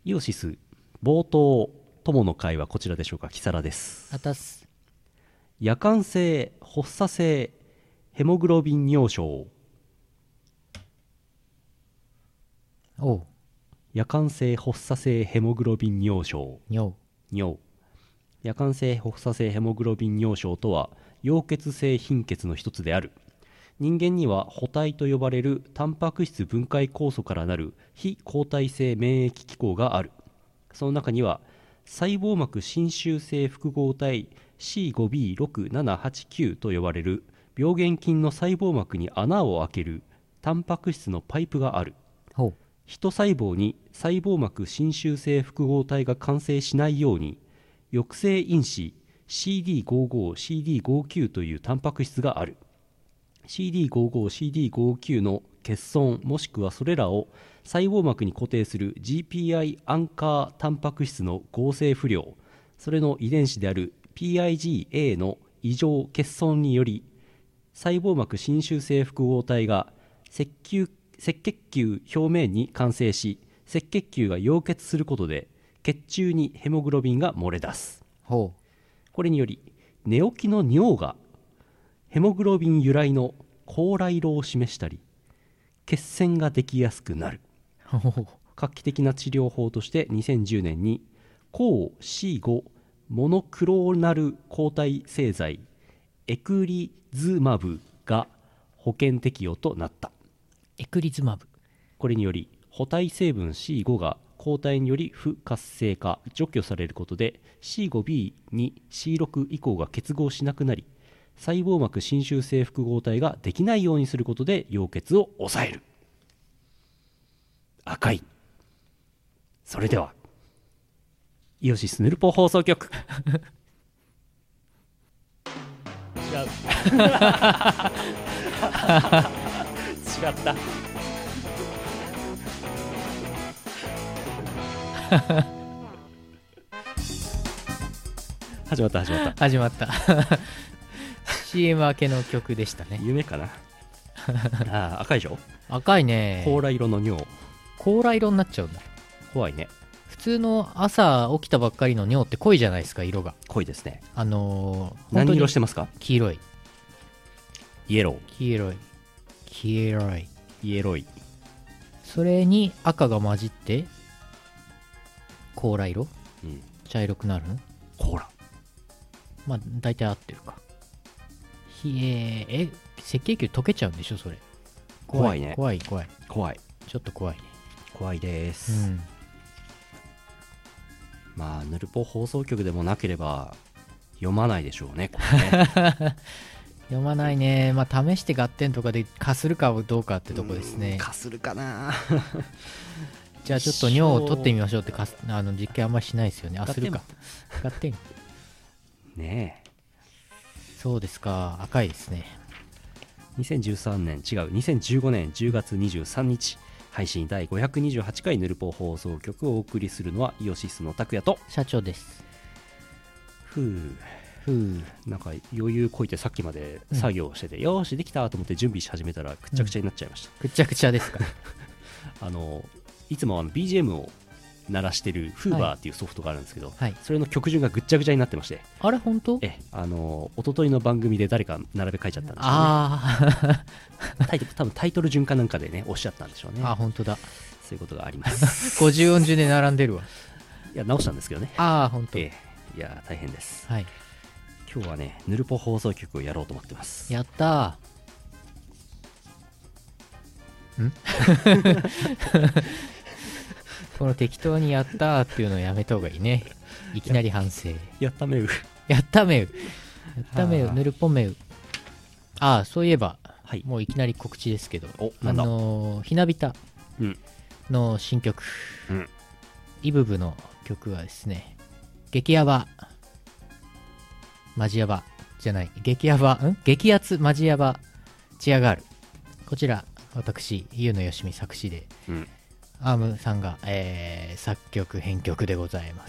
イオシス冒頭友の会はこちらでしょうか。キサラです。 あたす。 夜間性発作性ヘモグロビン尿症。 おう。 夜間性発作性ヘモグロビン尿症。 尿。 夜間性発作性ヘモグロビン尿症とは、溶血性貧血の一つである。人間には補体と呼ばれるタンパク質分解酵素からなる非抗体性免疫機構がある。その中には細胞膜侵襲性複合体 C5B6789 と呼ばれる病原菌の細胞膜に穴を開けるタンパク質のパイプがある。 ほう。 人細胞に細胞膜侵襲性複合体が完成しないように、抑制因子 CD55、CD59 というタンパク質がある。CD55、CD59 の欠損もしくはそれらを細胞膜に固定する GPI アンカータンパク質の合成不良、それの遺伝子である PIGA の異常欠損により、細胞膜侵襲性複合体が赤血球表面に完成し、赤血球が溶血することで血中にヘモグロビンが漏れ出す。 ほこれにより寝起きの尿がヘモグロビン由来の高麗色を示したり、血栓ができやすくなる。 う。ほう。 画期的な治療法として2010年に抗 C5 モノクローナル抗体製剤エクリズマブが保険適用となった。 エクリズマブ。 これにより補体成分 C5 が抗体により不活性化除去されることで C5B に C6 以降が結合しなくなり、細胞膜侵襲性複合体ができないようにすることで溶血を抑える。赤い。それではイオシスヌルポ放送局。違う。違った。始まった始まった。 始まった。CM 明けの曲でしたね。 夢かな。ああ、赤いでしょ。 赤いね。 甲羅色の尿。 甲羅色になっちゃうんだ。 怖いね。 普通の朝起きたばっかりの尿って濃いじゃないですか、色が。 濃いですね。 本当何に色してますか？ 黄色い。 イエロー。 黄色い。黄色い。 イエロい。 それに赤が混じって甲羅色、 うん。 茶色くなるの。 甲羅。 まあ大体合ってるか。赤血球溶けちゃうんでしょそれ。 怖いね。 怖い。 怖い。 ちょっと怖いね。 怖いでうす。 ん。 まあヌルポ放送局でもなければ読まないでしょうね、これね。 読まないね。まあ試して合点とかでかするかどうかってとこですね。 かするかな。 じゃあちょっと尿を取ってみましょうって実験あんまりしないですよね。あ、するか。合点。 ねそうですか。赤いですね。 え。2013年違う2015年10月23日配信第528回ヌルポ放送局をお送りするのはイオシスの拓也と。 社長です。 なんか余裕こいてさっきまで作業してて、よーしできたと思って準備し始めたらくっちゃくちゃになっちゃいました。 くちゃくちゃですか。 いつもBGM を鳴らしてるフーバーっていうソフトがあるんですけど、 はい。 それの曲順がぐっちゃぐちゃになってまして、 あれ本当？ 一昨日の番組で誰か並べ替えちゃったんですよね。 あ多分タイトル順かなんかでねおっしゃったんでしょうね。 あ、本当だ。 そういうことがあります。 50音順で並んでるわ。 いや直したんですけどね。 ああ、本当。 いや大変です。 はい。 今日はねヌルポ放送局をやろうと思ってます。 やったー。この適当にやったーっていうのをやめた方がいいね。いきなり反省。 やっためう。 やっためう。ぬるぽめう。ああ、そういえば、 はい。 もういきなり告知ですけど、 なんだ。 ひなびたうんの新曲、 うんイブブの曲はですね、激ヤバ、マジヤバじゃない、激アツマジヤバチアガール。こちら、私、ゆうのよしみ作詞で、アームさんが、作曲、編曲でございます。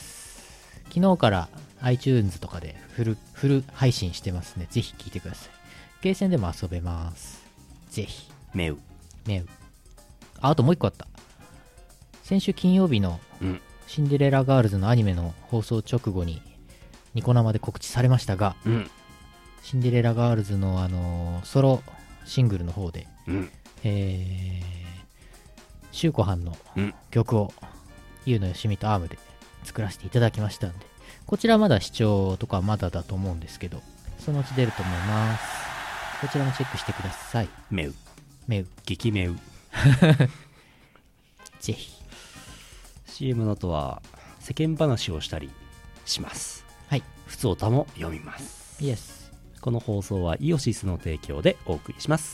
昨日から iTunes とかでフル配信してますね。ぜひ聴いてください。ゲーセンでも遊べます。ぜひ。 めう。 あともう一個あった。先週金曜日のシンデレラガールズのアニメの放送直後にニコ生で告知されましたが、シンデレラガールズの、ソロシングルの方で、シュウコハンの曲を、ゆうのよしみとアームで作らせていただきましたんで、こちらまだ視聴とかまだだと思うんですけど、そのうち出ると思います。こちらもチェックしてください。 めう激めうぜひ。 CM の後は世間話をしたりします。 はい、 ふつおたも読みます。 イエス。 この放送はイオシスの提供でお送りします。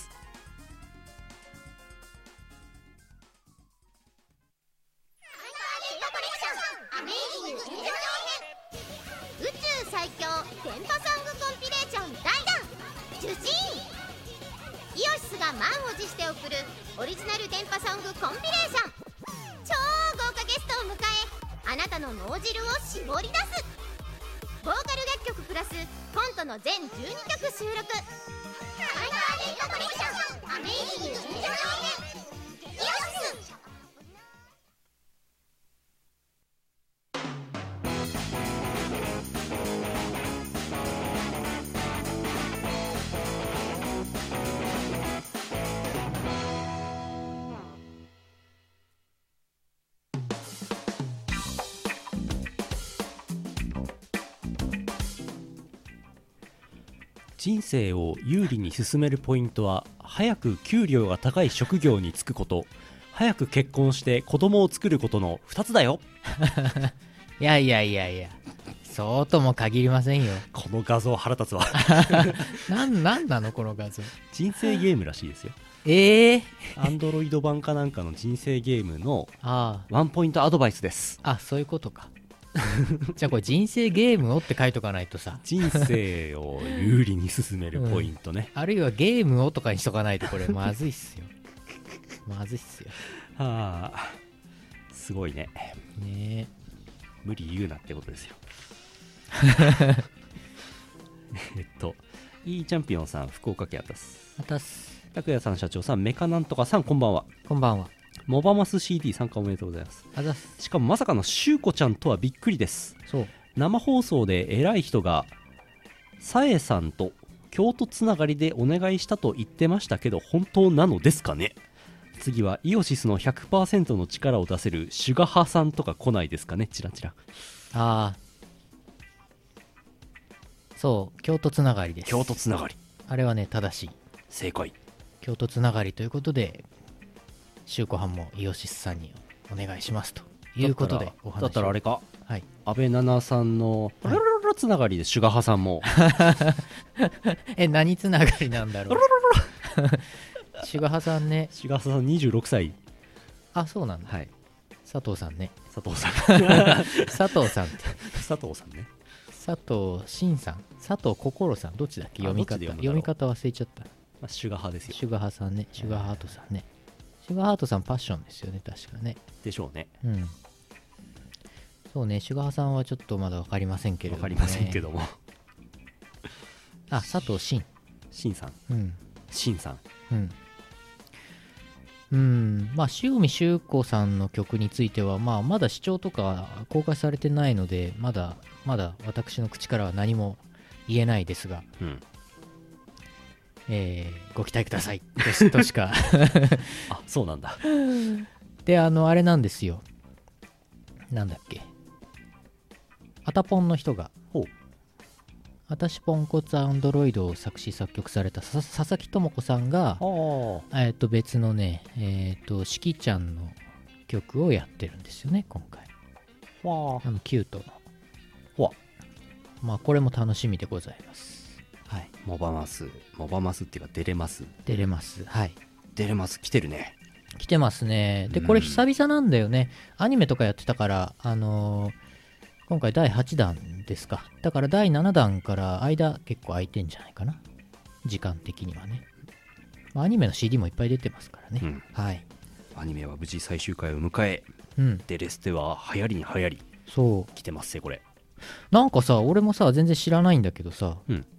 宇宙最強電波ソングコンピレーション大弾受信。イオシスが満を持して送るオリジナル電波ソングコンピレーション。超豪華ゲストを迎え、あなたの脳汁を絞り出す。ボーカル楽曲プラスコントの全12曲収録。ハイパーデータコレクションアメイジング劇場編イオシス。 人生を有利に進めるポイントは、早く給料が高い職業に就くこと、早く結婚して子供を作ることの2つだよ。 いや、そうとも限りませんよ。 この画像腹立つわなんなのこの画像。 人生ゲームらしいですよ。アンドロイド版かなんかの人生ゲームのワンポイントアドバイスです。 そういうことか。じゃあこれ人生ゲームをって書いとかないとさ、 人生を有利に進めるポイントね、 あるいはゲームをとかにしとかないとこれまずいっすよまずいっすよ。 はあ、すごいね。 ねえ、 無理言うなってことですよいいチャンピオンさん、福岡県あたす。拓也さん、社長さん、メカなんとかさん、こんばんは。 こんばんは。 モバマス CD 参加おめでとうございます。 あざす。 しかもまさかのシュウコちゃんとはびっくりです。 そう、 生放送で偉い人がさえさんと京都つながりでお願いしたと言ってましたけど、本当なのですかね。次はイオシスの 100% の力を出せるシュガハさんとか来ないですかね。チラチラ。 そう、京都つながりです。 京都つながり、 あれはね、正しい。 正解。 京都つながりということで、シュウコハンもイオシスさんにお願いしますということでお話を。 だったらあれか、 はい、 安倍奈々さんのロロロロつながりでシュガハさんも何つながりなんだろうシュガハさんね。 シュガハさん26歳。 そうなんだ。 はい。 佐藤さんね。 佐藤さん佐藤さんって佐藤さんね。 佐藤真さん、佐藤心さん、どっちだっけ。読み方忘れちゃった。 シュガハですよ。 シュガハさんね。シュガハートさんね。シュガーハートさんパッションですよね、確かね。 でしょうね。 うん。そうね、シュガーさんはちょっとまだ分かりませんけれども、ね。 分かりませんけども佐藤真さん。 うん。 真さん。 まあ、塩見秀子さんの曲については、まだ視聴とか公開されてないので、まだ私の口からは何も言えないですが、ご期待くださいとしかそうなんだ。 で、あれなんですよ。なんだっけ。アタポンの人が、あたしポンコツアンドロイドを作詞作曲された佐々木智子さんが、別のね、しきちゃんの曲をやってるんですよね、今回。キュートの。これも楽しみでございます。はい。 モバマスっていうか、出れます。 はい。 出れます。来てるね。 来てますね。で、これ久々なんだよね。アニメとかやってたから、今回第8弾ですか。だから第7弾から間結構空いてんじゃないかな。時間的にはね。アニメの CD もいっぱい出てますからね。はい。 アニメは無事最終回を迎え、デレステは流行りに流行り。 そう。 来てますね、これ。 なんかさ、俺もさ、全然知らないんだけどさ、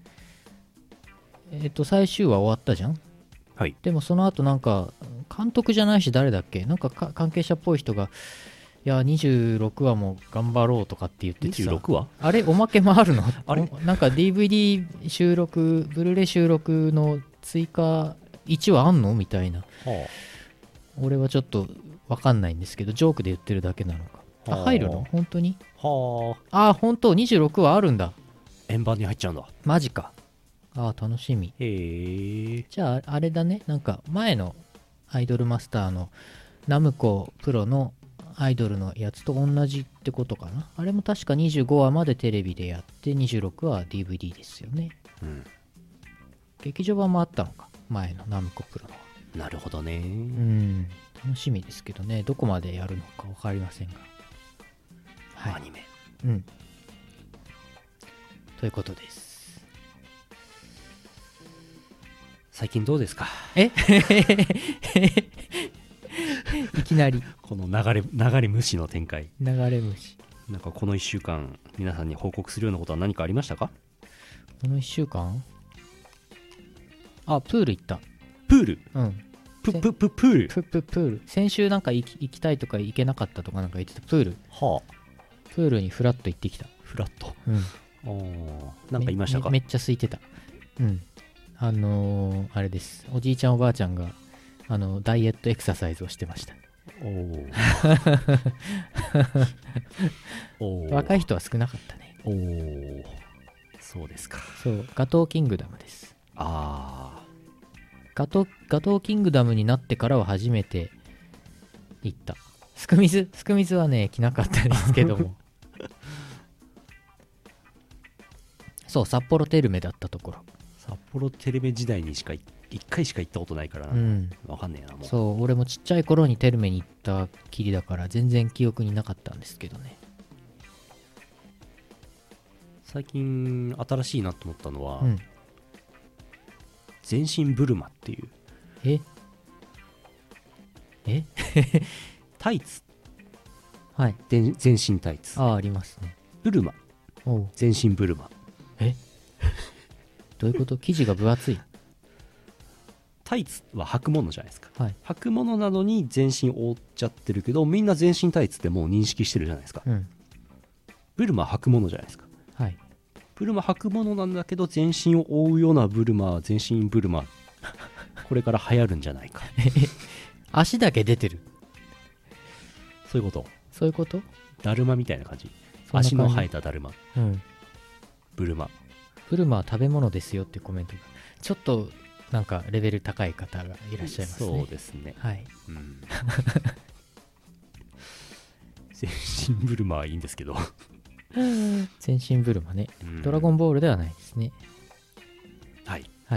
最終話終わったじゃん。 はい。 でもその後なんか、監督じゃないし誰だっけ、なんか関係者っぽい人が、 や26話も頑張ろうとかって言っててさ、 26話あれおまけもあるの？ あれなんか DVD 収録ブルーレイ収録の追加1話あんのみたいな。 は俺はちょっとわかんないんですけど、ジョークで言ってるだけなのか。あ、 はあ入るの本当に？ あはあ、本当26話あるんだ。 円盤に入っちゃうんだ。 マジか。あ、楽しみ。 へえ。 じゃああれだね、なんか前のアイドルマスターのナムコプロのアイドルのやつと同じってことかな。あれも確か25話までテレビでやって26話 DVD ですよね。 うん。 劇場版もあったのか、前のナムコプロのは。 なるほどね。 楽しみですけどね、どこまでやるのか分かりませんが。はい。 アニメ。 ということです。 最近どうですか？ いきなりこの流れ無視の展開。 流れ虫。 なんかこの1週間皆さんに報告するようなことは何かありましたか？ この1週間、あ、プール行った。 プール。 うんプール。 プール。先週なんか行きたいとか行けなかったとかなんか言ってた。プールにフラッと行ってきた。 フラット。 うん。 なんか言いましたか？ めっちゃ空いてた。うん。あれです。おじいちゃんおばあちゃんがダイエットエクササイズをしてました。若い人は少なかったね。 そうですか。 そう、ガトーキングダムです。 ああ。 ガトーキングダムになってからは初めて行った。スクミズはね、着なかったですけども。そう、札幌テルメだったところ。 札幌テレビ時代に1回しか行ったことないからな。わかんねえな、もう。 そう、俺もちっちゃい頃にテルメに行ったきりだから全然記憶になかったんですけどね。 最近新しいなと思ったのは、 うん、 全身ブルマっていうタイツ。 はい。 全身タイツ。 ありますね。 ブルマ。全身ブルマ。 どういうこと？生地が分厚い。 タイツは履くものじゃないですか。 はい。 履くものなのに全身覆っちゃってるけど、みんな全身タイツってもう認識してるじゃないですか。ブルマ履くものじゃないですか。 はい。 ブルマ履くものなんだけど、全身を覆うようなブルマ、全身ブルマ、これから流行るんじゃないか。 足だけ出てる。 そういうこと。 そういうこと？ だるまみたいな感じ。足の生えただるま。ブルマ。 ブルマは食べ物ですよっていうコメントが。ちょっとなんかレベル高い方がいらっしゃいますね。 そうですね。 はい。 全身ブルマはいいんですけど。 全身ブルマね。ドラゴンボールではないですね。 はい。 はい。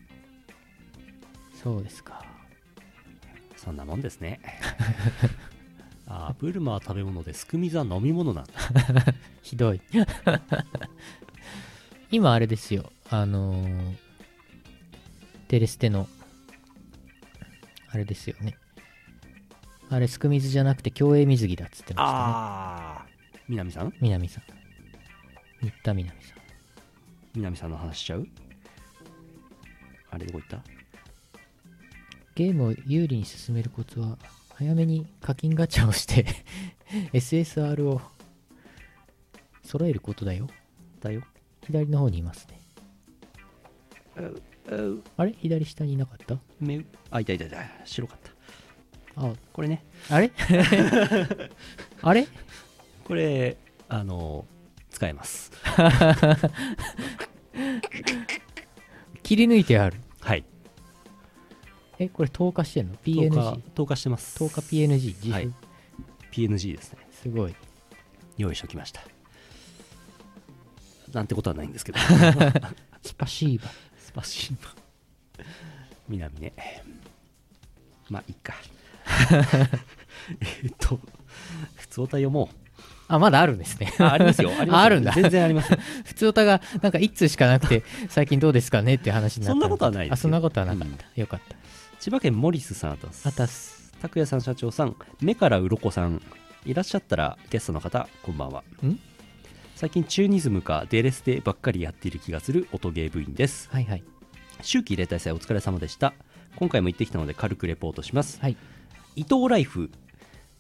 そうですか。 そんなもんですね。ブルマは食べ物でスクミズは飲み物なんだ。 ひどい。今あれですよ。テレステのあれですよね。あれスクミズじゃなくて競泳水着だっつってましたね。 南さん新田南さん。 南さんの話しちゃう？あれどこ行った？ ゲームを有利に進めるコツは早めに課金ガチャをしてSSR を揃えることだよ。左の方にいますね。あれ左下にいなかった？ いた。白かった。これね。 あれあれこれ使えます。 切り抜いてある。 はい。 これ投下してんの？ PNG？ 投下してます。 投下 PNG？ はい。PNG ですね。 すごい。 用意しておきました。なんてことはないんですけど。 スパシーバ。 南ね。まあいいか。普通歌読もう。 まだあるんですね。 ありますよ。 あるんだ。 全然ありますよ。 普通歌がなんか1通しかなくて、最近どうですかねっていう話になった。 そんなことはないですよ。 そんなことはなかった。よかった。 千葉県モリスさんあたす。拓也さん社長さん、目から鱗さん、いらっしゃったらゲストの方、こんばんは。最近チューニズムかデレステばっかりやっている気がする音ゲー部員です。 はいはい。 秋季例大祭お疲れ様でした。今回も行ってきたので軽くレポートします。 はい。 伊藤ライフ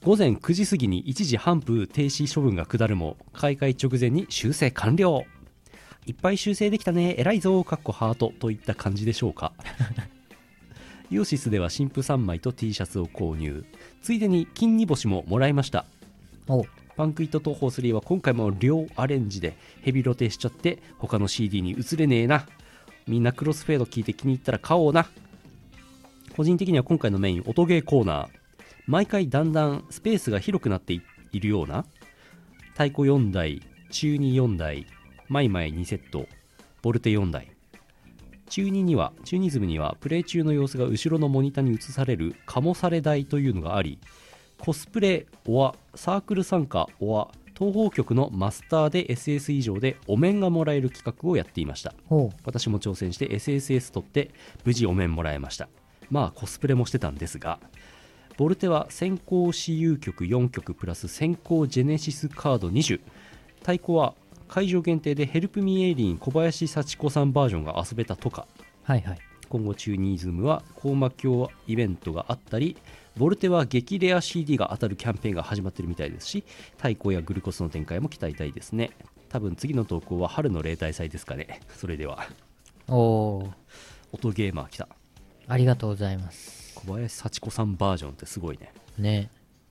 午前9時過ぎに一時頒布停止処分が下るも開会直前に修正完了。いっぱい修正できたね、偉いぞかっこハートといった感じでしょうか。イオシスでは新婦3枚と T シャツを購入、ついでに金煮干しももらいました。 おパンクイット東宝3は今回も両アレンジでヘビロテしちゃって他の CD に移れねえな。みんなクロスフェード聞いて気に入ったら買おうな。個人的には今回のメイン音ゲーコーナー、毎回だんだんスペースが広くなって いるような。太鼓4台、中2 4台、マイマイ2セット、ボルテ4台。中2ズムにはプレイ中の様子が後ろのモニターに映されるカモされ台というのがあり、コスプレオアサークル参加オア東方局のマスターで SS 以上でお面がもらえる企画をやっていました。私も挑戦して SSS 取って無事お面もらえました。まあコスプレもしてたんですが、ボルテは先行私有曲4曲プラス先行ジェネシスカード2種。太鼓は会場限定でヘルプミエイリン小林幸子さんバージョンが遊べたとか。 はいはい。 今後中ニーズムは高魔境イベントがあったり、ボルテは激レア CD が当たるキャンペーンが始まってるみたいですし、太鼓やグルコスの展開も期待たいですね。多分次の投稿は春の例大祭ですかね。それでは。 おー、 音ゲーマー来た。 ありがとうございます。 小林幸子さんバージョンってすごいね。 ね。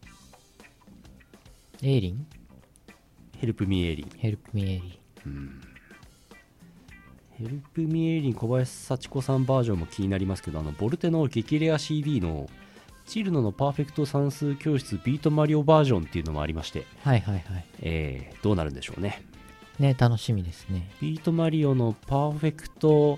エイリン？ ヘルプミエイリン。 ヘルプミエイリン。ヘルプミエイリン小林幸子さんバージョンも気になりますけど、ボルテの激レア CD のチルノのパーフェクト算数教室ビートマリオバージョンっていうのもありまして、 はいはいはい。 どうなるんでしょうね。 ね、楽しみですね。 ビートマリオのパーフェクト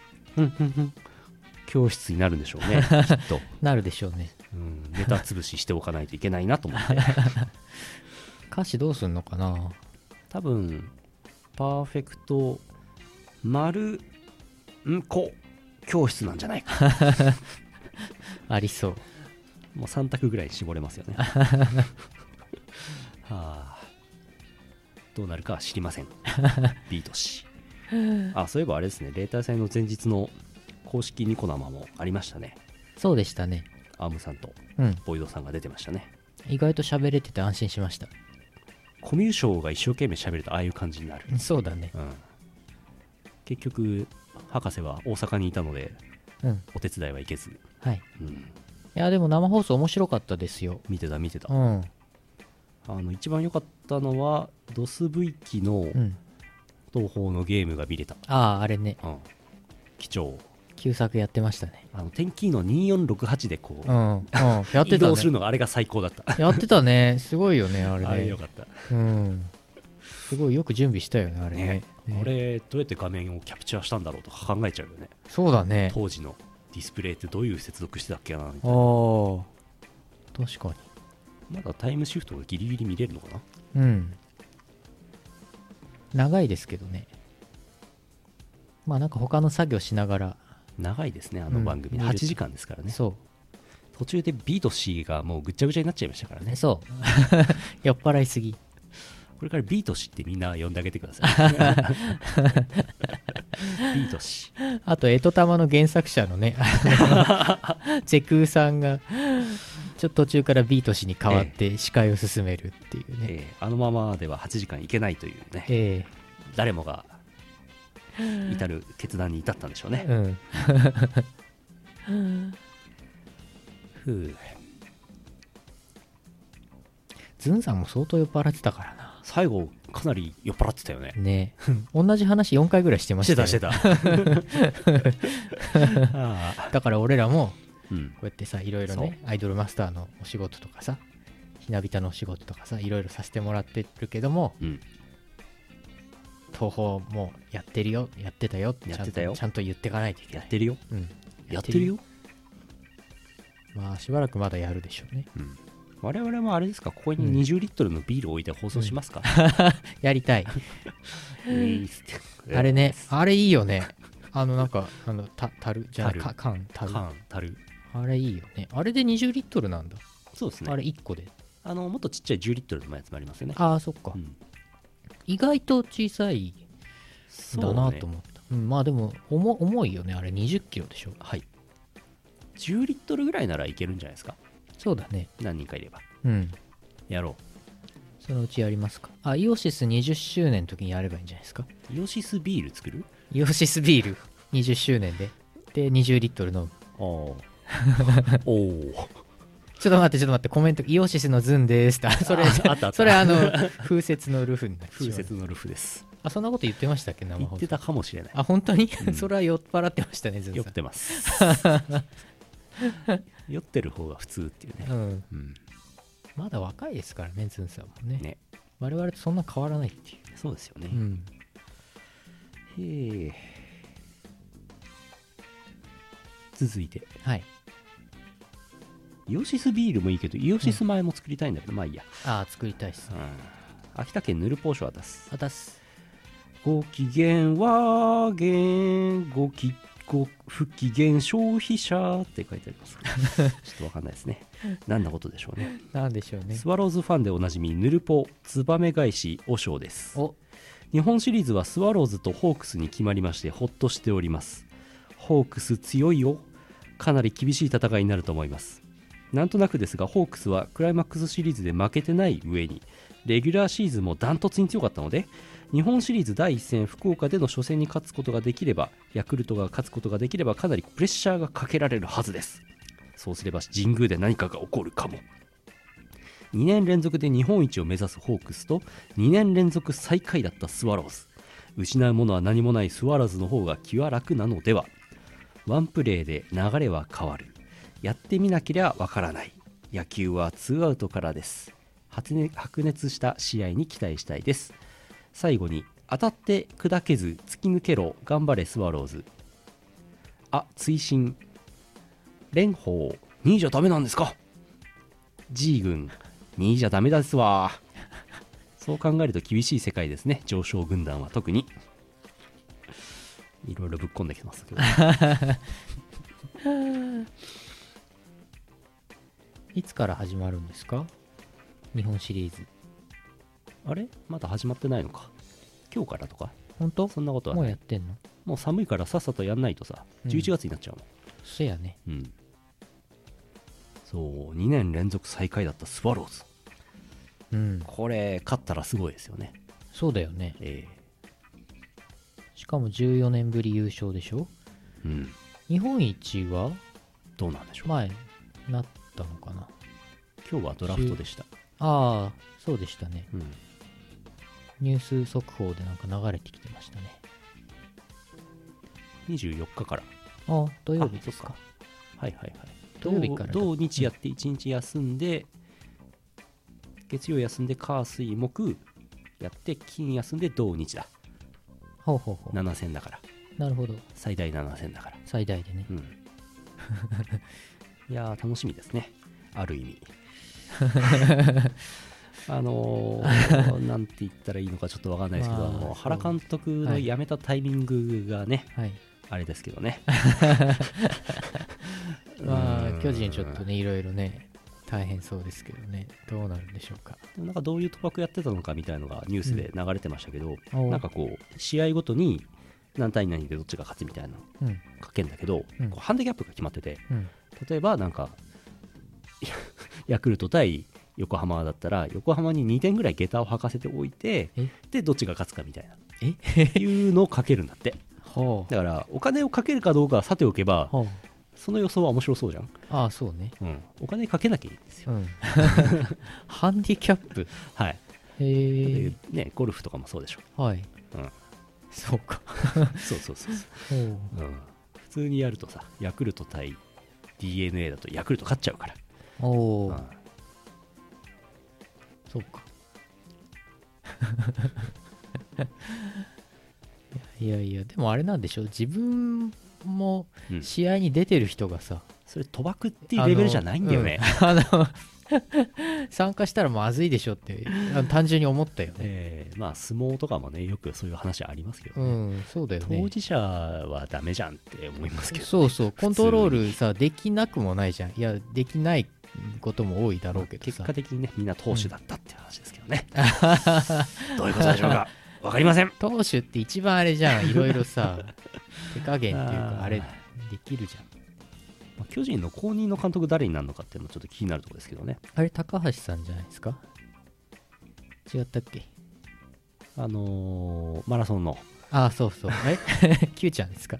教室になるんでしょうね。きっとなるでしょうね。 ネタ潰ししておかないといけないなと思って歌詞どうすんのかな。 多分パーフェクト丸んこ教室なんじゃないかありそう。 もう3択ぐらいに絞れますよねはあ、どうなるかは知りませんビート氏。あ、そういえばあれですね、例大祭の前日の公式ニコ生もありましたね。 そうでしたね。 アームさんとボイドさんが出てましたね。 意外と喋れてて安心しました。 コミュ障が一生懸命喋るとああいう感じになる。 そうだね。 結局博士は大阪にいたので、お手伝いは行けず。 はい。いやでも生放送面白かったですよ。 見てた。一番良かったのはドス V 機の東宝のゲームが見れた。 あれね。 貴重。 旧作やってましたね。 天気の2468でこう、 やってたね。 移動するのがあれが最高だった。 やってたね。すごいよね、あれね。 あれよかった。 すごいよく準備したよね、あれね。 あれどうやって画面をキャプチャーしたんだろうとか考えちゃうよね。 そうだね。 当時のディスプレイってどういう接続してたっけなみたいな。 確かに。 まだタイムシフトがギリギリ見れるのかな。 長いですけどね。まあなんか他の作業しながら。 長いですね、あの番組。8時間ですからね。 そう。 途中でビート C がもうぐっちゃぐちゃになっちゃいましたからね。 そう酔っ払いすぎ。 これからビート C ってみんな呼んであげてくださいビート C。 あとエトタマの原作者のねチェクーさんがちょっと途中からビート C に変わって司会を進めるっていうね、 あのままでは8時間いけないというね、誰もが至る決断に至ったんでしょうね。 ズンさんも相当酔っ払ってたからな。 最後かなり酔っ払ってたよね。 ね同じ話4回ぐらいしてましたよ。 してただから俺らもこうやってさ、いろいろね、アイドルマスターのお仕事とかさ、ひなびたのお仕事とかさ、いろいろさせてもらってるけども、東宝もやってるよ、やってたよってちゃんと言っていかないといけない。 やってるよ、やってるよ。 まあしばらくまだやるでしょうね。 我々もあれですか、ここに20リットルのビールを置いて放送しますか。 やりたいあれね、あれいいよね。なんかたるじゃない、缶たる、あれいいよね。あれで20リットルなんだ。 そうですね。 あれ1個でもっとちっちゃい10リットルのやつもありますよね。 そっか、意外と小さいだなと思った。まあでも重いよね。あれ20キロでしょ。 はい。10リットルぐらいならいけるんじゃないですか。 そうだね。 何人かいれば。 やろそのうちやりますか。あ、イオシス20周年の時にやればいいんじゃないですか。 う。イオシスビール作る？ イオシスビール20周年で20リットル飲む。 ああおおちょっと待ってコメント、イオシスのズンでーすってそれあったそれ風雪のルフになっちゃう。 風雪のルフです。 あ、そんなこと言ってましたっけ、生放送。 言ってたかもしれない。 あ、本当に、 うんそれは酔っ払ってましたね、ズンさん。 酔ってます酔ってる方が普通っていうね。 うん。 うんまだ若いですからね、ズンさんもね。 ね、 我々とそんな変わらないっていそうですよね。 う。うん。 へえ。続いてはい。 イオシスビールもいいけどイオシス米も作りたいんだけど、まあいいや。 あー、作りたいっす。 秋田県ぬるぽうしょあたす。 あたす。 ご機嫌はご不機嫌消費者って書いてありますちょっとわかんないですね。何のことでしょうね。 なんでしょうね。 スワローズファンでおなじみぬるぽツバメ返し和尚です。 お、 日本シリーズはスワローズとホークスに決まりましてほっとしております。ホークス強いよ。かなり厳しい戦いになると思います。なんとなくですがホークスはクライマックスシリーズで負けてない上にレギュラーシーズンもダントツに強かったので、日本シリーズ第1戦福岡での初戦に勝つことができれば、ヤクルトが勝つことができればかなりプレッシャーがかけられるはずです。そうすれば神宮で何かが起こるかも。2年連続で日本一を目指すホークスと2年連続最下位だったスワローズ。失うものは何もないスワローズの方が気は楽なのでは。ワンプレーで流れは変わる。やってみなけりゃわからない。野球は2アウトからです。白熱した試合に期待したいです。最後に当たって砕けず突き抜けろ頑張れスワローズ。あ、追伸蓮舫2位じゃダメなんですか。 G 軍2位じゃダメですわ。そう考えると厳しい世界ですね。上昇軍団は特にいろいろぶっこんできてますけどいつから始まるんですか、日本シリーズ。 あれまだ始まってないのか。今日からとか本当？ そんなことはもうない。 やってんの？ もう寒いからさっさとやんないとさ、11月になっちゃうもん。 そやね。 うん、そう2年連続最下位だったスワローズ。 うん。 これ勝ったらすごいですよね。 そうだよね。しかも14年ぶり優勝でしょ。 うん、 日本一はどうなんでしょう。 前なったのかな。 今日はドラフトでした。 ああ、そうでしたね。 うん、 ニュース速報でなんか流れてきてましたね。 24日から。 ああ、土曜日ですか。 そっか。はいはいはい。 土曜日からだ土日やって1日休んで、月曜休んで火水木やって金休んで土日だ。 ほうほうほう。 7戦だから。 なるほど。 最大7戦だから。 最大でね。 うん。いやー楽しみですね。ある意味。なんて言ったらいいのかちょっとわかんないですけど、 まあ原監督の辞めたタイミングがね、 はい。 あれですけどね。 まあ、巨人ちょっとね、いろいろね、大変そうですけどね、どうなるんでしょうか。 でもなんかどういう賭博やってたのかみたいなのがニュースで流れてましたけど、 うんなんかこう試合ごとに何対何でどっちが勝つみたいなのうん。 書けんだけど、 うんこうハンデキャップが決まってて、 うん。 例えばなんかヤクルト対横浜だったら横浜に2点ぐらい下駄を履かせておいて、 えでどっちが勝つかみたいなえいうのをかけるんだって。 ほう。 だからお金をかけるかどうかはさておけば、 ほう。 その予想は面白そうじゃん。 ああ、そうね。 お金かけなきゃいいんですよ。 うん。ハンディキャップ。 はい。 へえ。 でね、ゴルフとかもそうでしょ。 はい。 うんそうか。 そうそうそうそほう。 う、普通にやるとさ、ヤクルト対 DNA だとヤクルト勝っちゃうから。 おお、 うんそうか。いやいや、でもあれなんでしょう、自分もうん試合に出てる人がさ、 それ賭博っていうレベルじゃないんだよね。 参加したらまずいでしょって単純に思ったよね。 まあ相撲とかもねよくそういう話ありますけどうね、 ん、そうだよね当。事者はダメじゃんって思いますけど、 そうそう、コントロールさ、できなくもないじゃん。いや、できないことも多いだろうけどさ結果。的にねみんな投手だったっていう話ですけどね、どういうことでしょうか。わかりません。 投手って一番あれじゃん、いろいろさ、手加減っていうか、あれ、できるじゃん。 まあ巨人の後任の監督誰になるのかっていうのもちょっと気になるところですけどね。 あれ、高橋さんじゃないですか。 違ったっけ？ マラソンのああ、そうそう。Q ちゃんですか？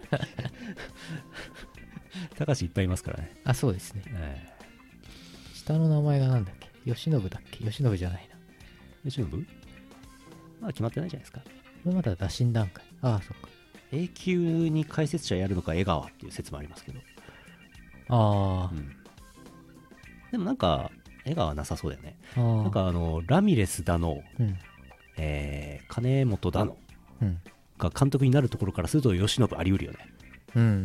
高橋いっぱいいますからね。 あ、そうですね。下の名前がなんだっけ？吉信だっけ？吉信じゃないな。 吉信？まだ決まってないじゃないですか。 これまだ打診段階。ああ、そっか。 永久に解説者やるのか江川っていう説もありますけど。 ああ、 でもなんか江川なさそうだよね。 ああ。 なんかラミレスだの、 うん。 金本だのうん。 が監督になるところからすると吉信あり得るよね。 うん。うん。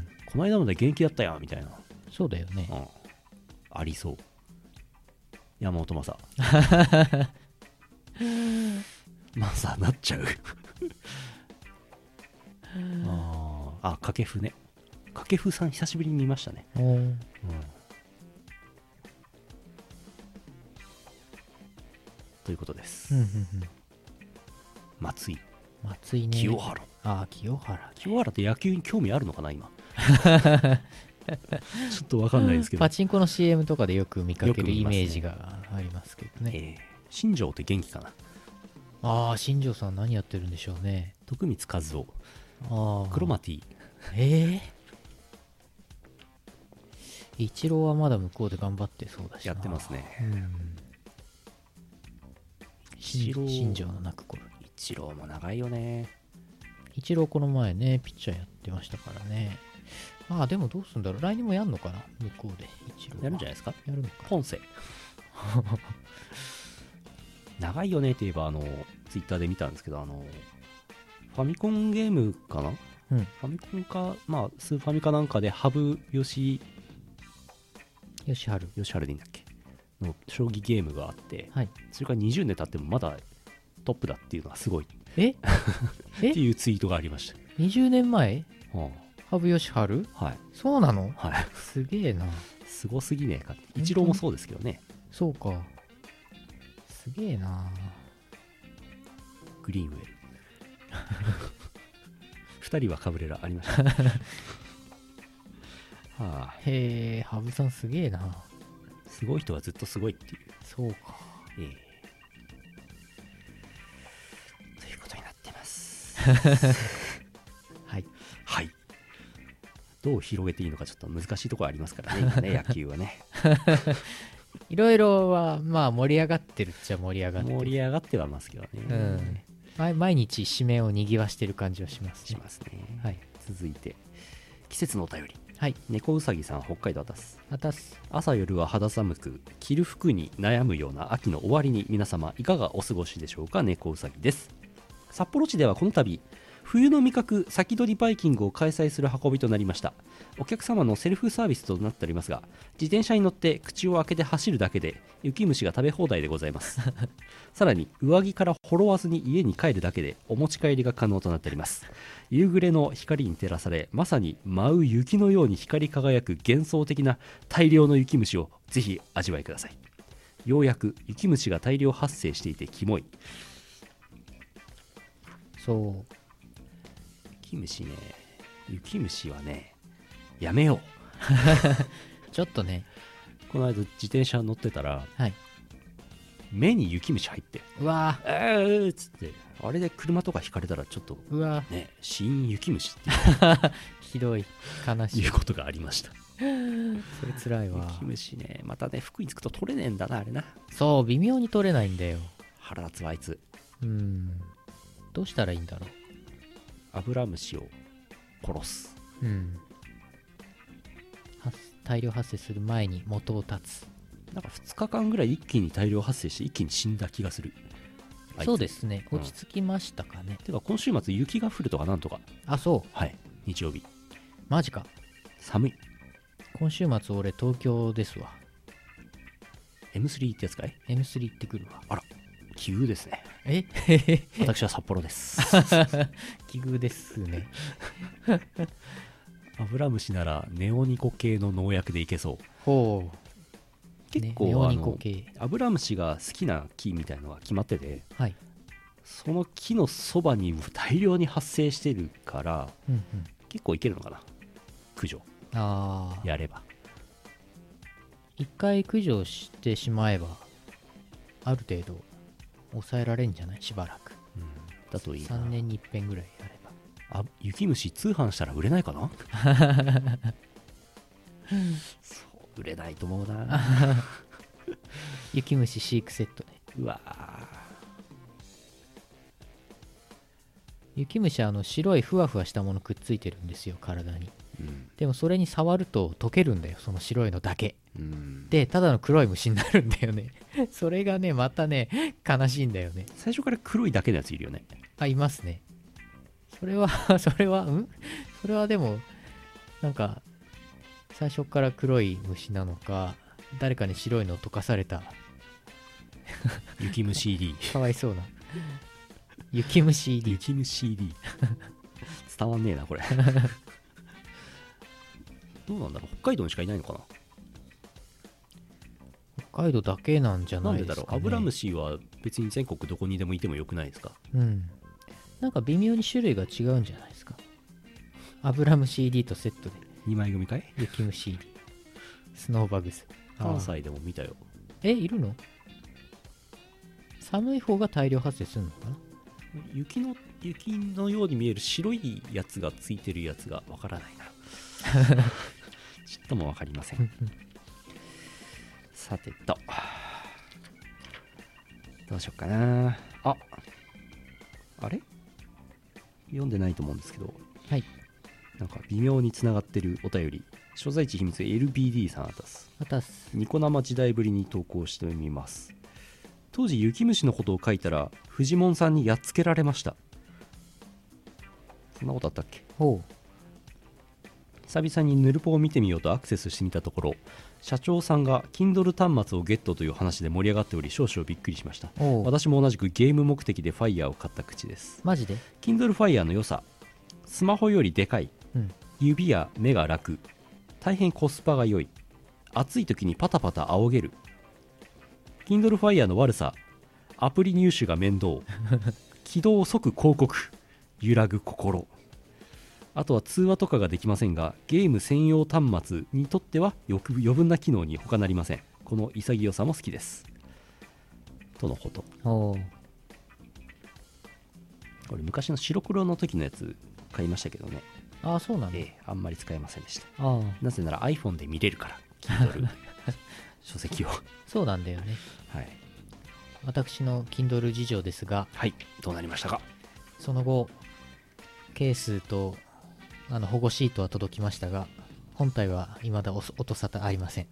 この間まで元気だったやんみたいな。 そうだよね。 ありそう。山本昌。昌なっちゃう。掛布ね。掛布さん久しぶりに見ましたね。ということです。松井。 松井ね。 清原。 清原。 清原って野球に興味あるのかな今。ちょっとわかんないですけど。 パチンコの CM とかでよく見かけるイメージがありますけどね。 新庄って元気かな。 新庄さん何やってるんでしょうね。 徳光和夫。クロマティ。 イチローはまだ向こうで頑張ってそうだしな。 やってますね。 新庄の泣く頃に。 イチローも長いよね。 イチローこの前ね、ピッチャーやってましたからね。でもどうすんだろう。来年もやんのかな向こうで。イチローやるんじゃないですか。 やるのか。 ポンセ。長いよねって言えば、ツイッターで見たんですけど、ファミコンゲームかな、ファミコンか、スーファミかなんかで、羽生善治でいいんだっけの将棋ゲームがあって、それから20年経ってもまだトップだっていうのはすごい。っていうツイートがありました。 20年前羽生善治？ はい。 そうなの？ はい。 すげえな。 すごすぎねえか。イチローもそうですけどね。 そうか。すげえな。 グリーンウェル。2人はカブレラありました。 へえ、羽生さんすげえな。 すごい人はずっとすごいっていう。 そうか。 ということになってます。 はい。 はい。どう広げていいのかちょっと難しいところありますからね、今ね、野球はね。 いろいろは、盛り上がってるっちゃ盛り上がってる。 盛り上がってはますけどね。 毎日紙面を賑わしてる感じはしますね。 しますね。はい。続いて、季節のお便り。 はい。 猫うさぎさん、北海道あたす。 す。 朝夜は肌寒く、着る服に悩むような秋の終わりに皆様いかがお過ごしでしょうか。猫うさぎです。札幌市ではこの度、冬の味覚先取りバイキングを開催する運びとなりました。お客様のセルフサービスとなっておりますが、自転車に乗って口を開けて走るだけで雪虫が食べ放題でございます。さらに上着からほろわずに家に帰るだけでお持ち帰りが可能となっております。夕暮れの光に照らされ、まさに舞う雪のように光り輝く幻想的な大量の雪虫をぜひ味わいください。ようやく雪虫が大量発生していてキモい。 そう、 雪虫はね、やめよう。 ちょっとね、 この間自転車乗ってたら、目に雪虫入って、 うわーっつって、あれで車とか引かれたらちょっとね、死因雪虫ってひどい、悲しいいうことがありました。 それ辛いわ。 雪虫ね、またね、服につくと取れねえんだな、あれな。 そう、微妙に取れないんだよ。 腹立つわ、あいつ。 どうしたらいいんだろう。 アブラムシを殺す。 大量発生する前に元を絶つ。 なんか2日間ぐらい一気に大量発生して一気に死んだ気がする。 そうですね、落ち着きましたかね。 てか今週末雪が降るとかなんとか。 そう。 はい、日曜日。 マジか。 寒い。 今週末俺東京ですわ。 M3 ってやつかい？ M3 行ってくるわ。 あら、奇遇ですね。私は札幌です。 奇遇ですね。 アブラムシならネオニコ系の農薬でいけそう。 ほう。 結構、 ネオニコ系。 アブラムシが好きな木みたいのが決まってて、 はい、 その木のそばに大量に発生してるから、結構いけるのかな、駆除やれば。 一回駆除してしまえばある程度抑えられんじゃないしばらく。 だといいな。 3年に一遍ぐらいやれば。 あ、雪虫通販したら売れないかなそう売れないと思うな。 雪虫飼育セットね。 うわ雪虫は白いふわふわしたものくっついてるんですよ、体に。 うんでもそれに触ると溶けるんだよ、その白いのだけ。 うんで、ただの黒い虫になるんだよね。それがね、またね、悲しいんだよね。 最初から黒いだけのやついるよね。 あ、いますね。それは、それはでも、なんか、最初から黒い虫なのか、誰かに白いのを溶かされた、 雪虫 CD。 かわいそうな。雪虫 CD。 雪虫 CD。伝わんねえな、これ。どうなんだろう、北海道にしかいないのかな。 北海道だけなんじゃななんいですかね。 でだろう、アブラムシは別に全国どこにでもいてもよくないですか。 うん。なんか微妙に種類が違うんじゃないですか。アブラム CD とセットで、 2枚組かい。 雪虫 CD。スノーバグズ。 関西でも見たよ。 いるの？寒い方が大量発生するのかな。 雪のように見える白いやつがついてるやつがわからないな。ちっともわかりません。さてと、どうしようかな。あれ読んでないと思うんですけど、 はい。 なんか微妙につながってるお便り。所在地秘密 LBD さんあたす。 またす。 ニコ生時代ぶりに投稿してみます。当時雪虫のことを書いたらフジモンさんにやっつけられました。そんなことあったっけ。 ほ久々にヌルポを見てみようとアクセスしてみたところ、社長さんが Kindle 端末をゲットという話で盛り上がっており、少々びっくりしました。 う。おう。 私も同じくゲーム目的で Fire を買った口です。 マジで？ Kindle Fire の良さ、スマホよりでかい、 うん。 指や目が楽、大変コスパが良い、暑い時にパタパタ仰げる。 Kindle Fire の悪さ、アプリ入手が面倒、起動即広告、揺らぐ心。あとは通話とかができませんが、ゲーム専用端末にとっては余分な機能に他なりません。この潔さも好きですとのこと。 おう。 これ昔の白黒の時のやつ買いましたけどね、 ああ、そうなんだ。 あんまり使えませんでした。 ああ、 なぜなら iPhone で見れるから Kindle 書籍を。 そうなんだよね。 はい私の Kindle 事情ですが、 はい、どうなりましたか。 その後、ケースと保護シートは届きましたが、本体は未だ音沙汰ありません。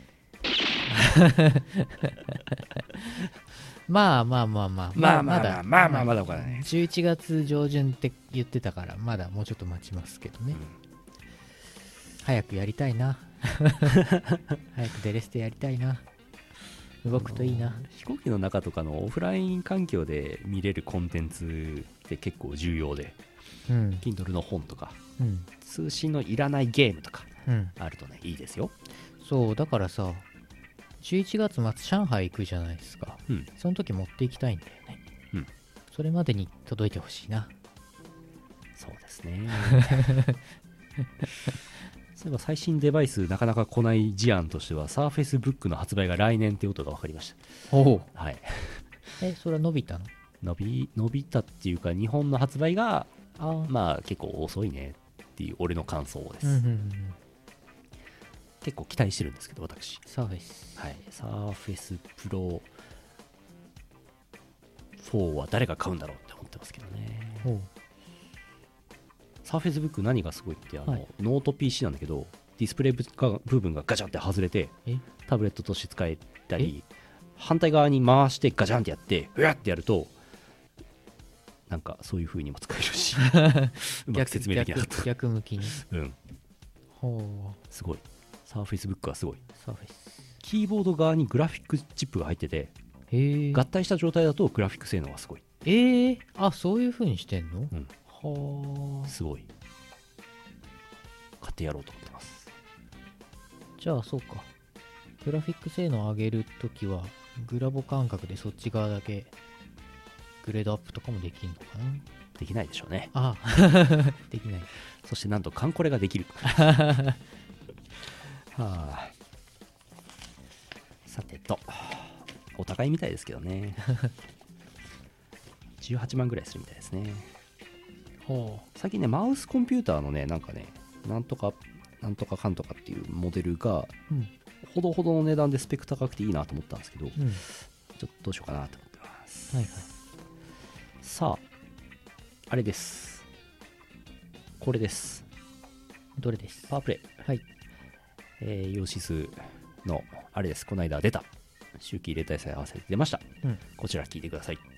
まあまあまあまあ、まだまだおかない。 11月上旬って言ってたから、まだもうちょっと待ちますけどね。早くやりたいな。早くデレステやりたいな。動くといいな。 飛行機の中とかのオフライン環境で見れるコンテンツって結構重要で、 うん。 Kindle の本とかうん。 通信のいらないゲームとかうん。 あるとね、いいですよ。 そう、だからさ、11月末上海行くじゃないですか。 うんその時持っていきたいんだよね。 うんそれまでに届いてほしいな。 そうですね。そういえば最新デバイスなかなか来ない事案としては Surface Book の発売が来年っていうことが分かりましおお。 た。はい。 それは伸びたの？ 伸びたっていうか、日本の発売がああ。 まあ結構遅いねっていう俺の感想です。 うんうんうん。 結構期待してるんですけど、私。 サーフェス。 はい。Surface Pro 4は誰が買うんだろうって思ってますけどね。 おう。 Surface Book 何がすごいってはいノート PC なんだけど、ディスプレイ部分がガチャンって外れてえタブレットとして使えたり、反対側に回してガチャンってやってうわってやるとなんかそういう風にも使えるしうまく説明できなかった。 逆向きに。 うん、 ほう。 すごい。Surface Book はすごい。 サーフェス。 キーボード側にグラフィックチップが入ってて、 へえ。 合体した状態だとグラフィック性能がすごい。 あ、そういう風にしてんの？ うんはあ。 すごい。買ってやろうと思ってます。 じゃあそうか。グラフィック性能を上げるときは、グラボ感覚でそっち側だけグレードアップとかもできるのかできないでしょうね。 な。あできない。 そしてなんとカンコレができる。はあ、さてと、お互いみたいですけどね。 18万ぐらいするみたいですね。 ほ最近ねマウスコンピューターのねなんかねなんとかかんとかっていうモデルがう。うん。 ほどほどの値段でスペック高くていいなと思ったんですけど、 うん。 ちょっとどうしようかなと思ってます。 はいはい。 さああれです、これです。 どれです？ パワープレイ、 はい。 ヨーシスのあれです。この間出た周期入れたやつ合わせて出ました。 うん。 こちら聞いてください。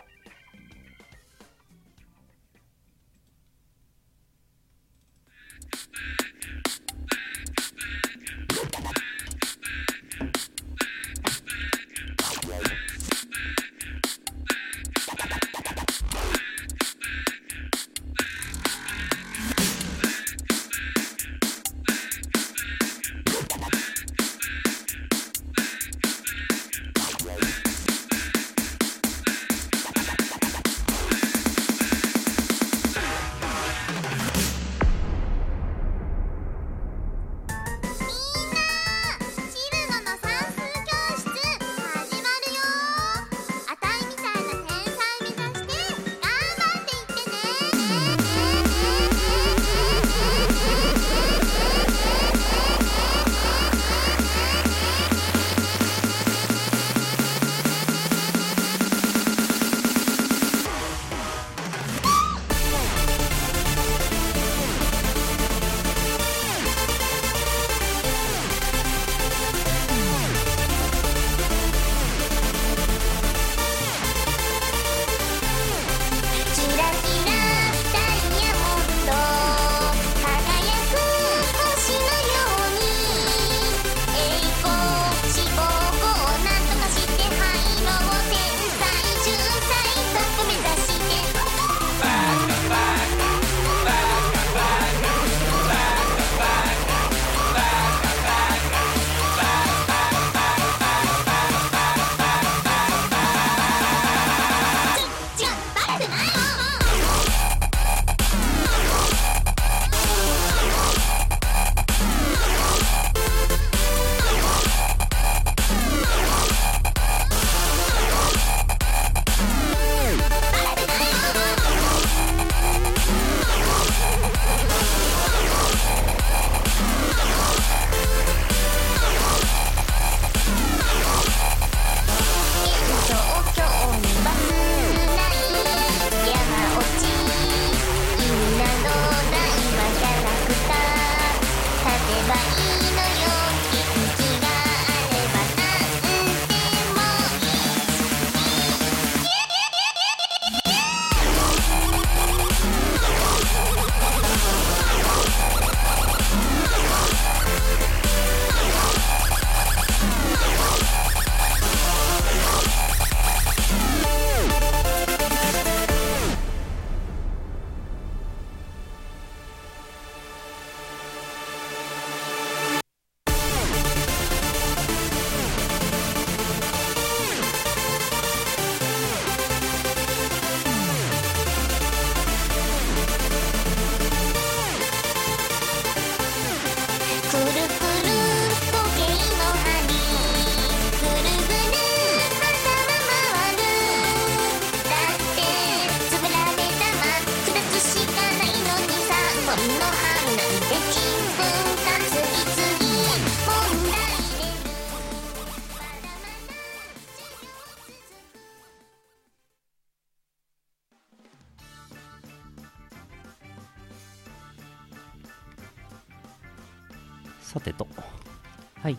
さてと、 はい。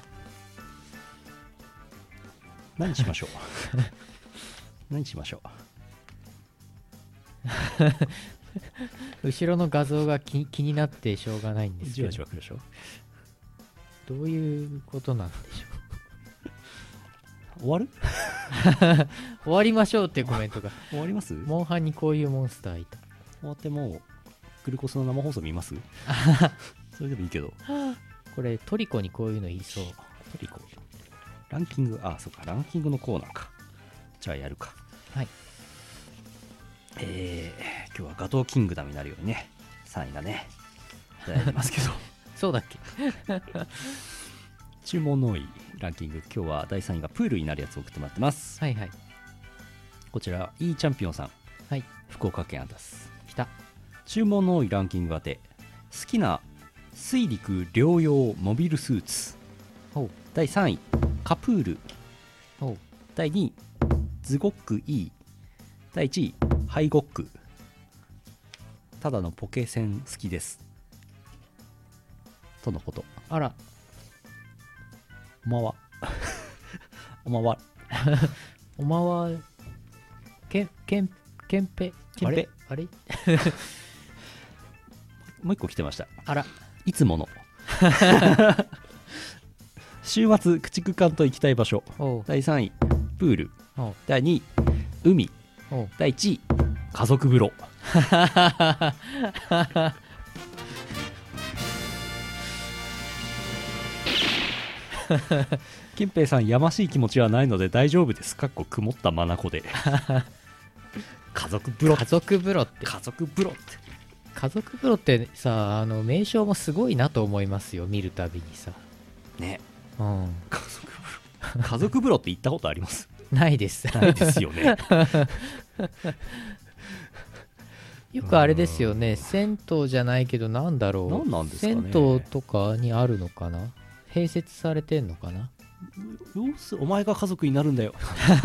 何しましょう何しましょう。 後ろの画像が気になってしょうがないんですけど、 じわじわくるでしょ。 どういうことなんでしょう。 終わる終わりましょうっていうコメントが。 終わります？ モンハンにこういうモンスターいた。 終わってもうグルコスの生放送見ますそれでもいいけど。 これトリコにこういうの言いそう。 トリコランキング、あ、そうか、ランキングのコーナーか。じゃあやるか。 はい。 今日はガトーキングダムになるようにね、3位がねやりますけどそうだっけ注文の多いランキング、今日は第3位がプールになるやつを送ってもらってます。 はいはい。 こちら E チャンピオンさん、 はい。 福岡県アンダス。 来た。 注文の多いランキング当て。好きな水陸両用モビルスーツ。 ほう。 第3位カプール。 ほう。 第2位ズゴック E。 第1位ハイゴック。ただのポケセン好きですとのこと。 あら。 おまわおまわおまわ、けんぺ。あれあれもう一個来てました。 あら。 いつもの週末駆逐艦と行きたい場所。 おう。 第3位プール。 おう。 第2位海。 おう。 第1位家族風呂。金平さん、やましい気持ちはないので大丈夫です。かっこ曇った眼で家族風呂。 家族風呂って。 家族風呂って家族風呂ってさ、名称もすごいなと思いますよ、見るたびにさ。 ね。 うん。 家族風呂家族風呂って行ったことあります？ ないです。 ないですよね。 よくあれですよね、銭湯じゃないけど、なんだろう。 何なんですかね。 銭湯とかにあるのかな、併設されてんのかな。 お前が家族になるんだよ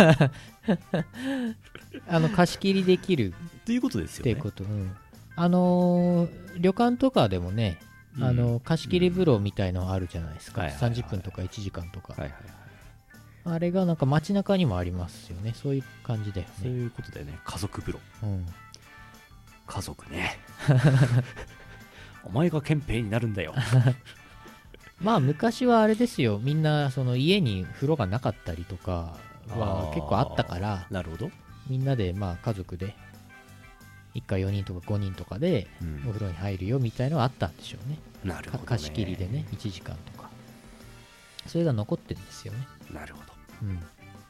貸し切りできるっていうことですよね。 っていうこと、うん、旅館とかでもね、貸し切り風呂みたいのあるじゃないですか、 はいはいはい、 30分とか1時間とか、 はいはいはい、 あれがなんか街中にもありますよね。そういう感じだよね。 そういうことだよね。家族風呂、 うん、 家族ねお前が憲兵になるんだよまあ昔はあれですよ、みんなその家に風呂がなかったりとかは結構あったから、 なるほど。 みんなでまあ家族で一家4人とか5人とかでお風呂に入るよみたいのはあったんでしょうね。 なるほどね。 貸し切りでね、1時間とかそれが残ってるんですよね。 なるほど、 うん、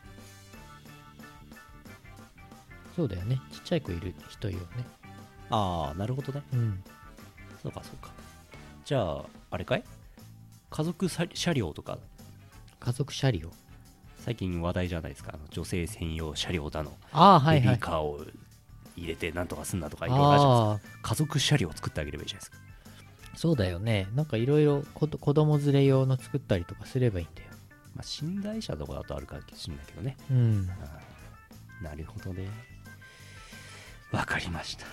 そうだよね。ちっちゃい子いる人いるよね。 ああ、なるほどね。 うん、 そうかそうか。じゃああれかい、家族車両とか。 家族車両、 最近話題じゃないですか。女性専用車両だの、 ああ、はいはい、 ベビーカーを入れてなんとかすんなとかいろいろあるじゃないですか。家族車両を作ってあげればいいじゃないですか。 そうだよね。なんかいろいろ子供連れ用の作ったりとかすればいいんだよ。 まあ、寝台車とかだとあるかもしれないけどね。 うん。 なるほどね。わかりました。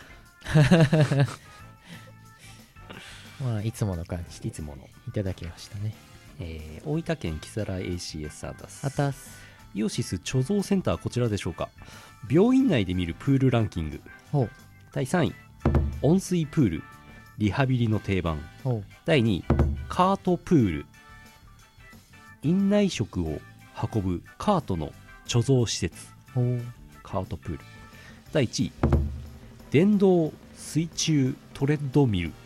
まあいつもの感じでいつものいただきましたね。 大分県木更 ACS アタス。 あたす。 イオシス貯蔵センター、こちらでしょうか。病院内で見るプールランキング。 ほう。 第3位温水プール、リハビリの定番。 ほう。 第2位カートプール、院内食を運ぶカートの貯蔵施設。 ほう。 カートプール。第1位電動水中トレッドミル。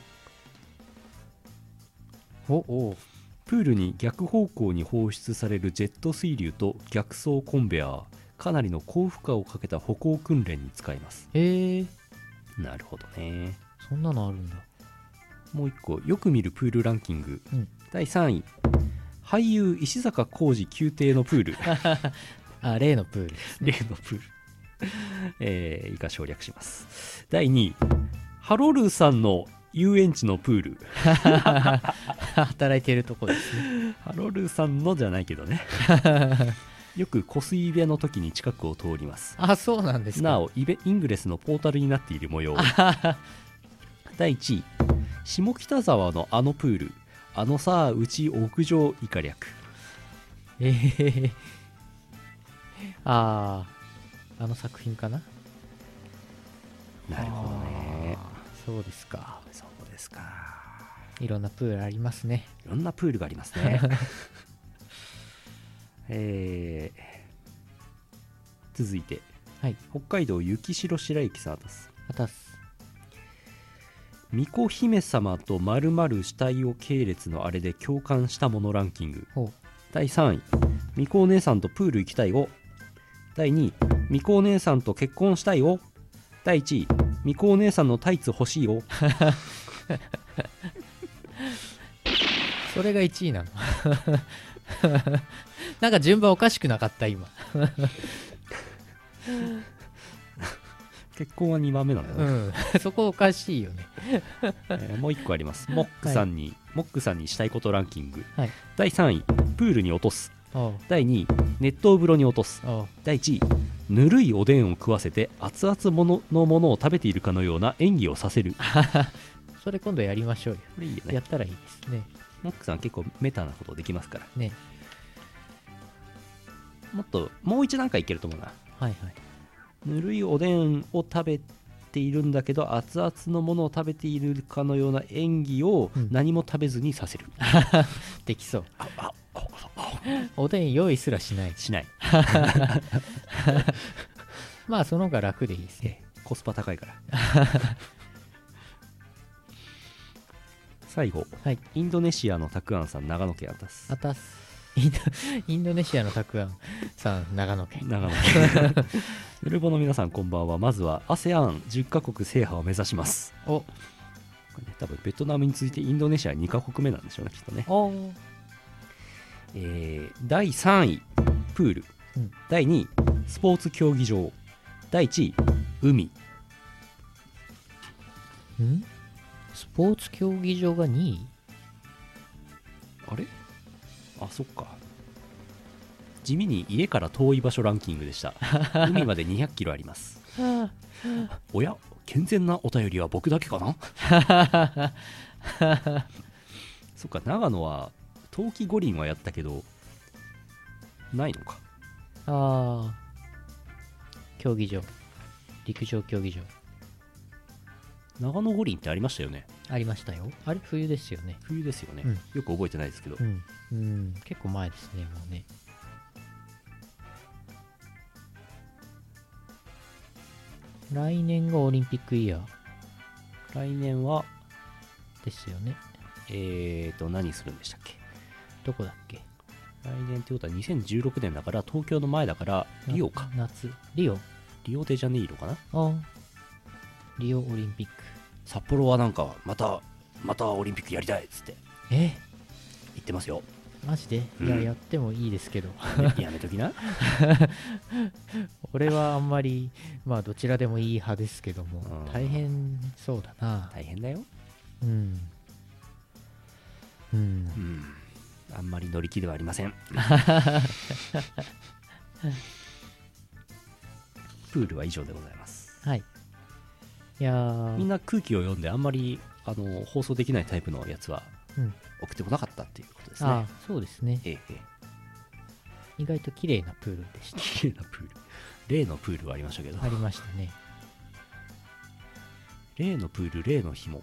ほう。 プールに逆方向に放出されるジェット水流と逆走コンベアー、かなりの高負荷をかけた歩行訓練に使います。 へえ。 なるほどね。 そんなのあるんだ。 もう一個、よく見るプールランキング、 うん、 第3位俳優石坂浩二宮廷のプールあ、例のプールですね。 例のプール以下省略します。第2位ハロルさんの遊園地のプール働いてるとこですね。 ハロルさんのじゃないけどねよく湖水辺の時に近くを通ります。 あ、そうなんですか。 なおイングレスのポータルになっている模様第1位下北沢のあのプール、あのさあうち屋上以下略。 あの作品かな。 なるほどね。 そうですか。 そうですか。 いろんなプールありますね。 いろんなプールがありますね続いて、 はい、 北海道雪城白雪さんです。 あたす。 巫女姫様と〇〇死体を系列のあれで共感したものランキング。第3位巫女お姉さんとプール行きたいを。第2位巫女お姉さんと結婚したいを。第1位巫女お姉さんのタイツ欲しいをそれが1位なのなんか順番おかしくなかった今結婚は2番目なんだよね、 うんそこおかしいよね。 もう1個あります。モックさんにしたいことランキング、 はい。 第3位プールに落とす、 おう第2位熱湯風呂に落とす、 おう第1位ぬるいおでんを食わせて熱々のものを食べているかのような演技をさせる。こそれ今度やりましょうよ。 れいいよね。 やったらいいですね。 モックさん結構メタなことできますから、 ね。 もう一段階いけると思うな。 はいはい。 ぬるいおでんを食べているんだけど熱々のものを食べているかのような演技をうん何も食べずにさせる、 できそう。おでん用意すらしない。 しない。 まあその方が楽でいいですね。 コスパ高いから最後、 はい。 インドネシアのたくあんさん、長野県あたす。 あたす。インドネシアのたくあんさん、長野県。 長野県ヌルボの皆さんこんばんは。まずは ASEAN10 カ国制覇を目指します。 お、 これね、多分ベトナムに続いてインドネシア2カ国目なんでしょうね、きっとね。 お第3位プール、 うん第2位スポーツ競技場、第1位海。 んスポーツ競技場が2位あれ、あ、そっか。地味に家から遠い場所ランキングでした。海まで200キロあります。おや、健全なお便りは僕だけかなそっか、長野は冬季五輪はやったけどないのか。 ああ、競技場。陸上競技場。 長野五輪ってありましたよね。 ありましたよ。あれ冬ですよね。 冬ですよね、 うんよく覚えてないですけど、 うん。うん。結構前ですね、もうね。来年がオリンピックイヤー来年はですよね。 何するんでしたっけ。 どこだっけ。 来年ってことは2016年だから東京の前だからリオか。 夏。リオ。 リオデジャネイロかな。 あリオオリンピック。 札幌はなんかまたオリンピックやりたいっつってえ、 言ってますよ。 マジで、 うんいや、やってもいいですけど。 やめときな。 俺はあんまり、まあ、どちらでもいい派ですけどもう、ん大変そうだな。 大変だよ。 うん。うん。 うんあんまり乗り気ではありません。プールは以上でございます。 はい。いやー、 みんな空気を読んであんまり放送できないタイプのやつはうん、 送ってこなかったっていうことですね。 ああ、そうですね。 ええ意外と綺麗なプールでした。 綺麗なプール。例のプールはありましたけど、 ありましたね。 例のプール、例の紐。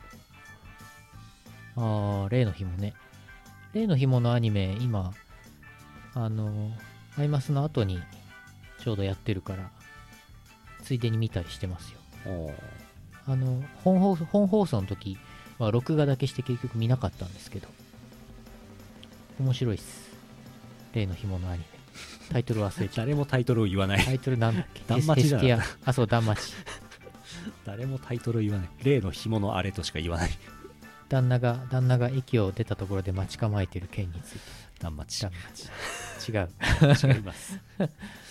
ああ、例の紐ね。例の紐のアニメ、今、アイマスの後にちょうどやってるから、ついでに見たりしてますよ。本放送の時は録画だけして結局見なかったんですけど、面白いっす。例の紐のアニメ。タイトル忘れちゃ誰もタイトルを言わない。 タイトルなんだっけ。 断末じゃないエスティア。あ、そう、断末。 誰もタイトルを言わない。例の紐のあれとしか言わない。 旦那が駅を出たところで待ち構えている件について。 断末。 断末。違う。 違います。は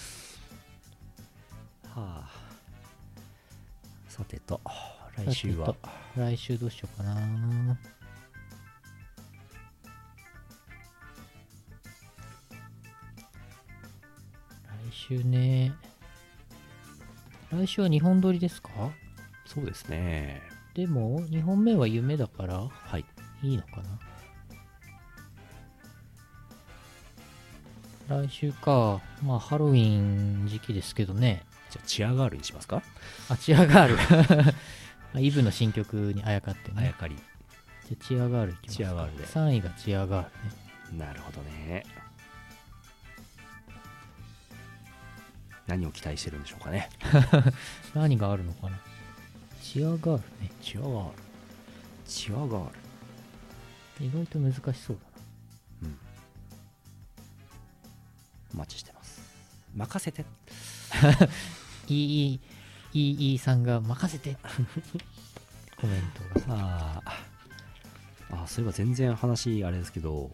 あ。さてと、来週は。 来週どうしようかな。来週ね。来週は2本撮りですか？ そうですね。 でも、2本目は夢だから、 はい。 いいのかな。来週か。まあ、ハロウィン時期ですけどね。 じゃあ、チアガールにしますか？ あ、チアガール。イブの新曲にあやかってね。 あやかり。 じゃあチアガールいきますか。 チアガールで。 3位がチアガールね。 なるほどね。何を期待してるんでしょうかね。 何があるのかな。チアガールね。 チアガール。チアガール。 意外と難しそうだな。 お待ちしてます。任せて。 いいさんが任せて。コメントが。 そういえば全然話あれですけど、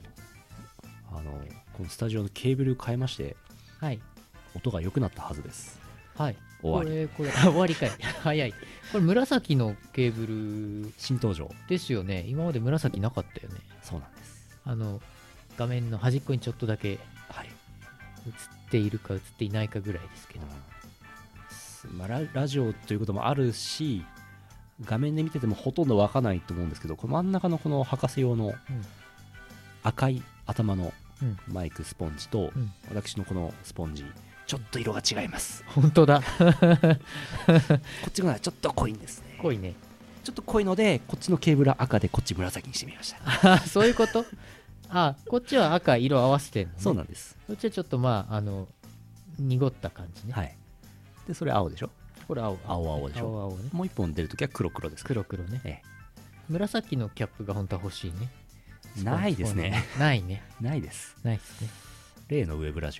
このスタジオのケーブル変えまして、 はい。 音が良くなったはずです。 はい。 終わり。 これ終わりかい。早い。これ紫のケーブル新登場。 ですよね。今まで紫なかったよね。 そうなんです。 画面の端っこにちょっとだけはい。 映っているか映っていないかぐらいですけど。 まあ、ラジオということもあるし、画面で見ててもほとんど湧かないと思うんですけど、この真ん中のこの博士用の赤い頭のうんマイクスポンジと、 うん私のこのスポンジちょっと色が違います。 本当だ。 こっちがちょっと濃いんですね。 濃いね。 ちょっと濃いのでこっちのケーブルは赤でこっち紫にしてみました。 あ、そういうこと。こっちは赤色合わせてるのね。 そうなんです。 こっちはちょっと濁った感じね。 はい。でそれ青でしょ。 これ青でしょ。 青ね。 もう一本出るときは黒黒ですから。 黒ね。 え紫のキャップが本当は欲しいね。 ないですね。 ないね。 ないです。 ないですね。 例のウェブラジオ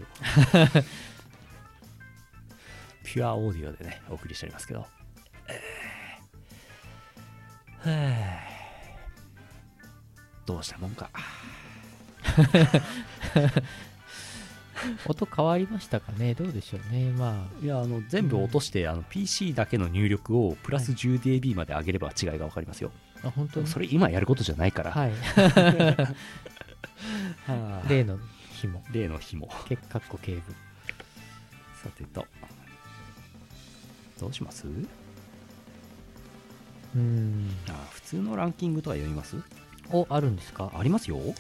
ピュアオーディオでねお送りしておりますけど、どうしたもんか。 音変わりましたかね。どうでしょうね。まいや全部落として、PC だけの入力をプラス 10dB まで上げれば違いが分かりますよ。 本当にそれ今やることじゃないから、 はい。例の紐。 例の紐。 かっこケーブル。 さてとどうします？普通のランキングとは読みます？ あるんですか？ ありますよ。 やった。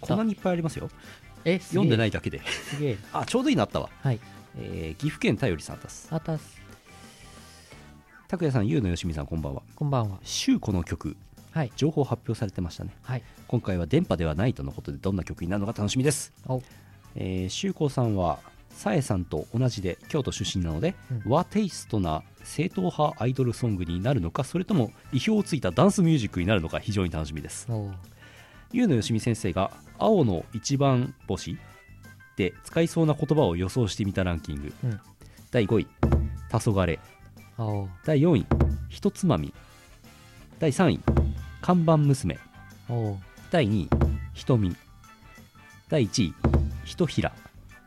こんなにいっぱいありますよ。読んでないだけで。 すげえ。 ちょうどいいなったわ。 はい。 岐阜県たよりさんです。 たす。 拓也さん、ゆうのよしみさん、こんばんは。 こんばんは。 週この曲、 はい。 情報発表されてましたね。 はい。 今回は電波ではないとのことで、どんな曲になるのか楽しみです。週子さんはさえさんと同じで京都出身なので、和テイストな正統派アイドルソングになるのか、それとも意表をついたダンスミュージックになるのか、非常に楽しみです。ゆうのよしみ先生が青の一番星で使いそうな言葉を予想してみたランキング、第5位黄昏、第4位ひとつまみ、第3位看板娘、第2位瞳、第1位ひとひら。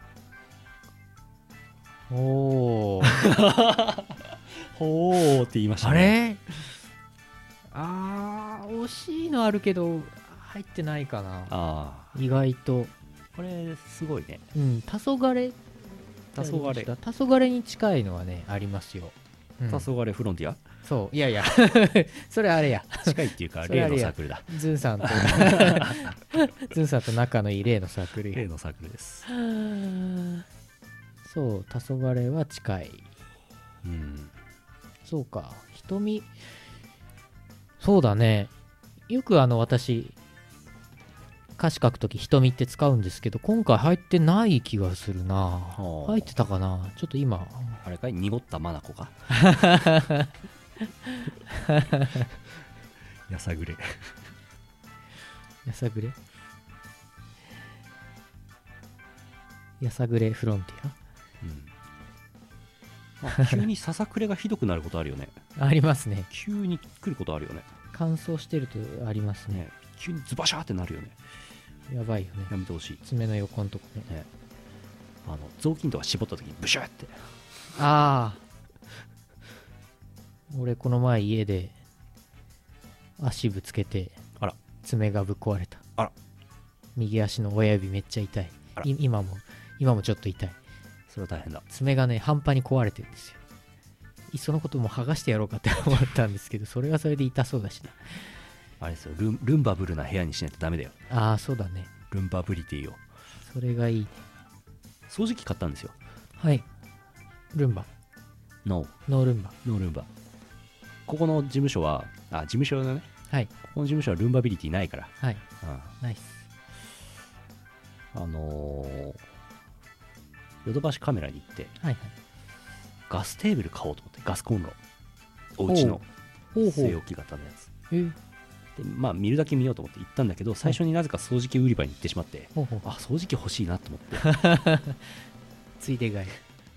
ほーって言いましたね。 惜しいのあるけど入ってないかな。意外とこれすごいね。 黄昏に近いのはねありますよ。 黄昏フロンティア。 そう、いやいやそれあれや、 近いっていうか例のサークルだ。 ズンさんと仲のいい例のサークル。 例のサークルです。 そう、黄昏は近い。そうか、瞳。そうだね、よく私歌詞書くとき瞳って使うんですけど、今回入ってない気がするな。入ってたかな。ちょっと今あれかい、濁った眼かやさぐれやさぐれやさぐれフロンティア、急にささくれがひどくなることあるよね。 ありますね。 急に来ることあるよね。 乾燥してるとありますね。 急にズバシャーってなるよね。 やばいよね。 やめてほしい。 爪の横のとこね。 雑巾とか絞った時にブシューって。 俺この前家で足ぶつけて爪がぶっ壊れた。右足の親指めっちゃ痛い。今もちょっと痛い。 それは大変だ。 爪がね半端に壊れてるんですよ。いっそのことも剥がしてやろうかって思ったんですけど、それはそれで痛そうだしね。 あれですよ、ルンバブルな部屋にしないとダメだよ。 そうだね。 ルンバブリティを。 それがいいね。 掃除機買ったんですよ。 はい。ルンバ。ノールンバ。 ここの事務所は、事務所のね。 はい。 ここの事務所はルンバビリティないから。 はい。ナイス。 ヨドバシカメラに行って、ガステーブル買おうと思って、ガスコンロ。おうちの据え置き型のやつ。で見るだけ見ようと思って行ったんだけど、最初になぜか掃除機売り場に行ってしまって、掃除機欲しいなと思ってついで買い。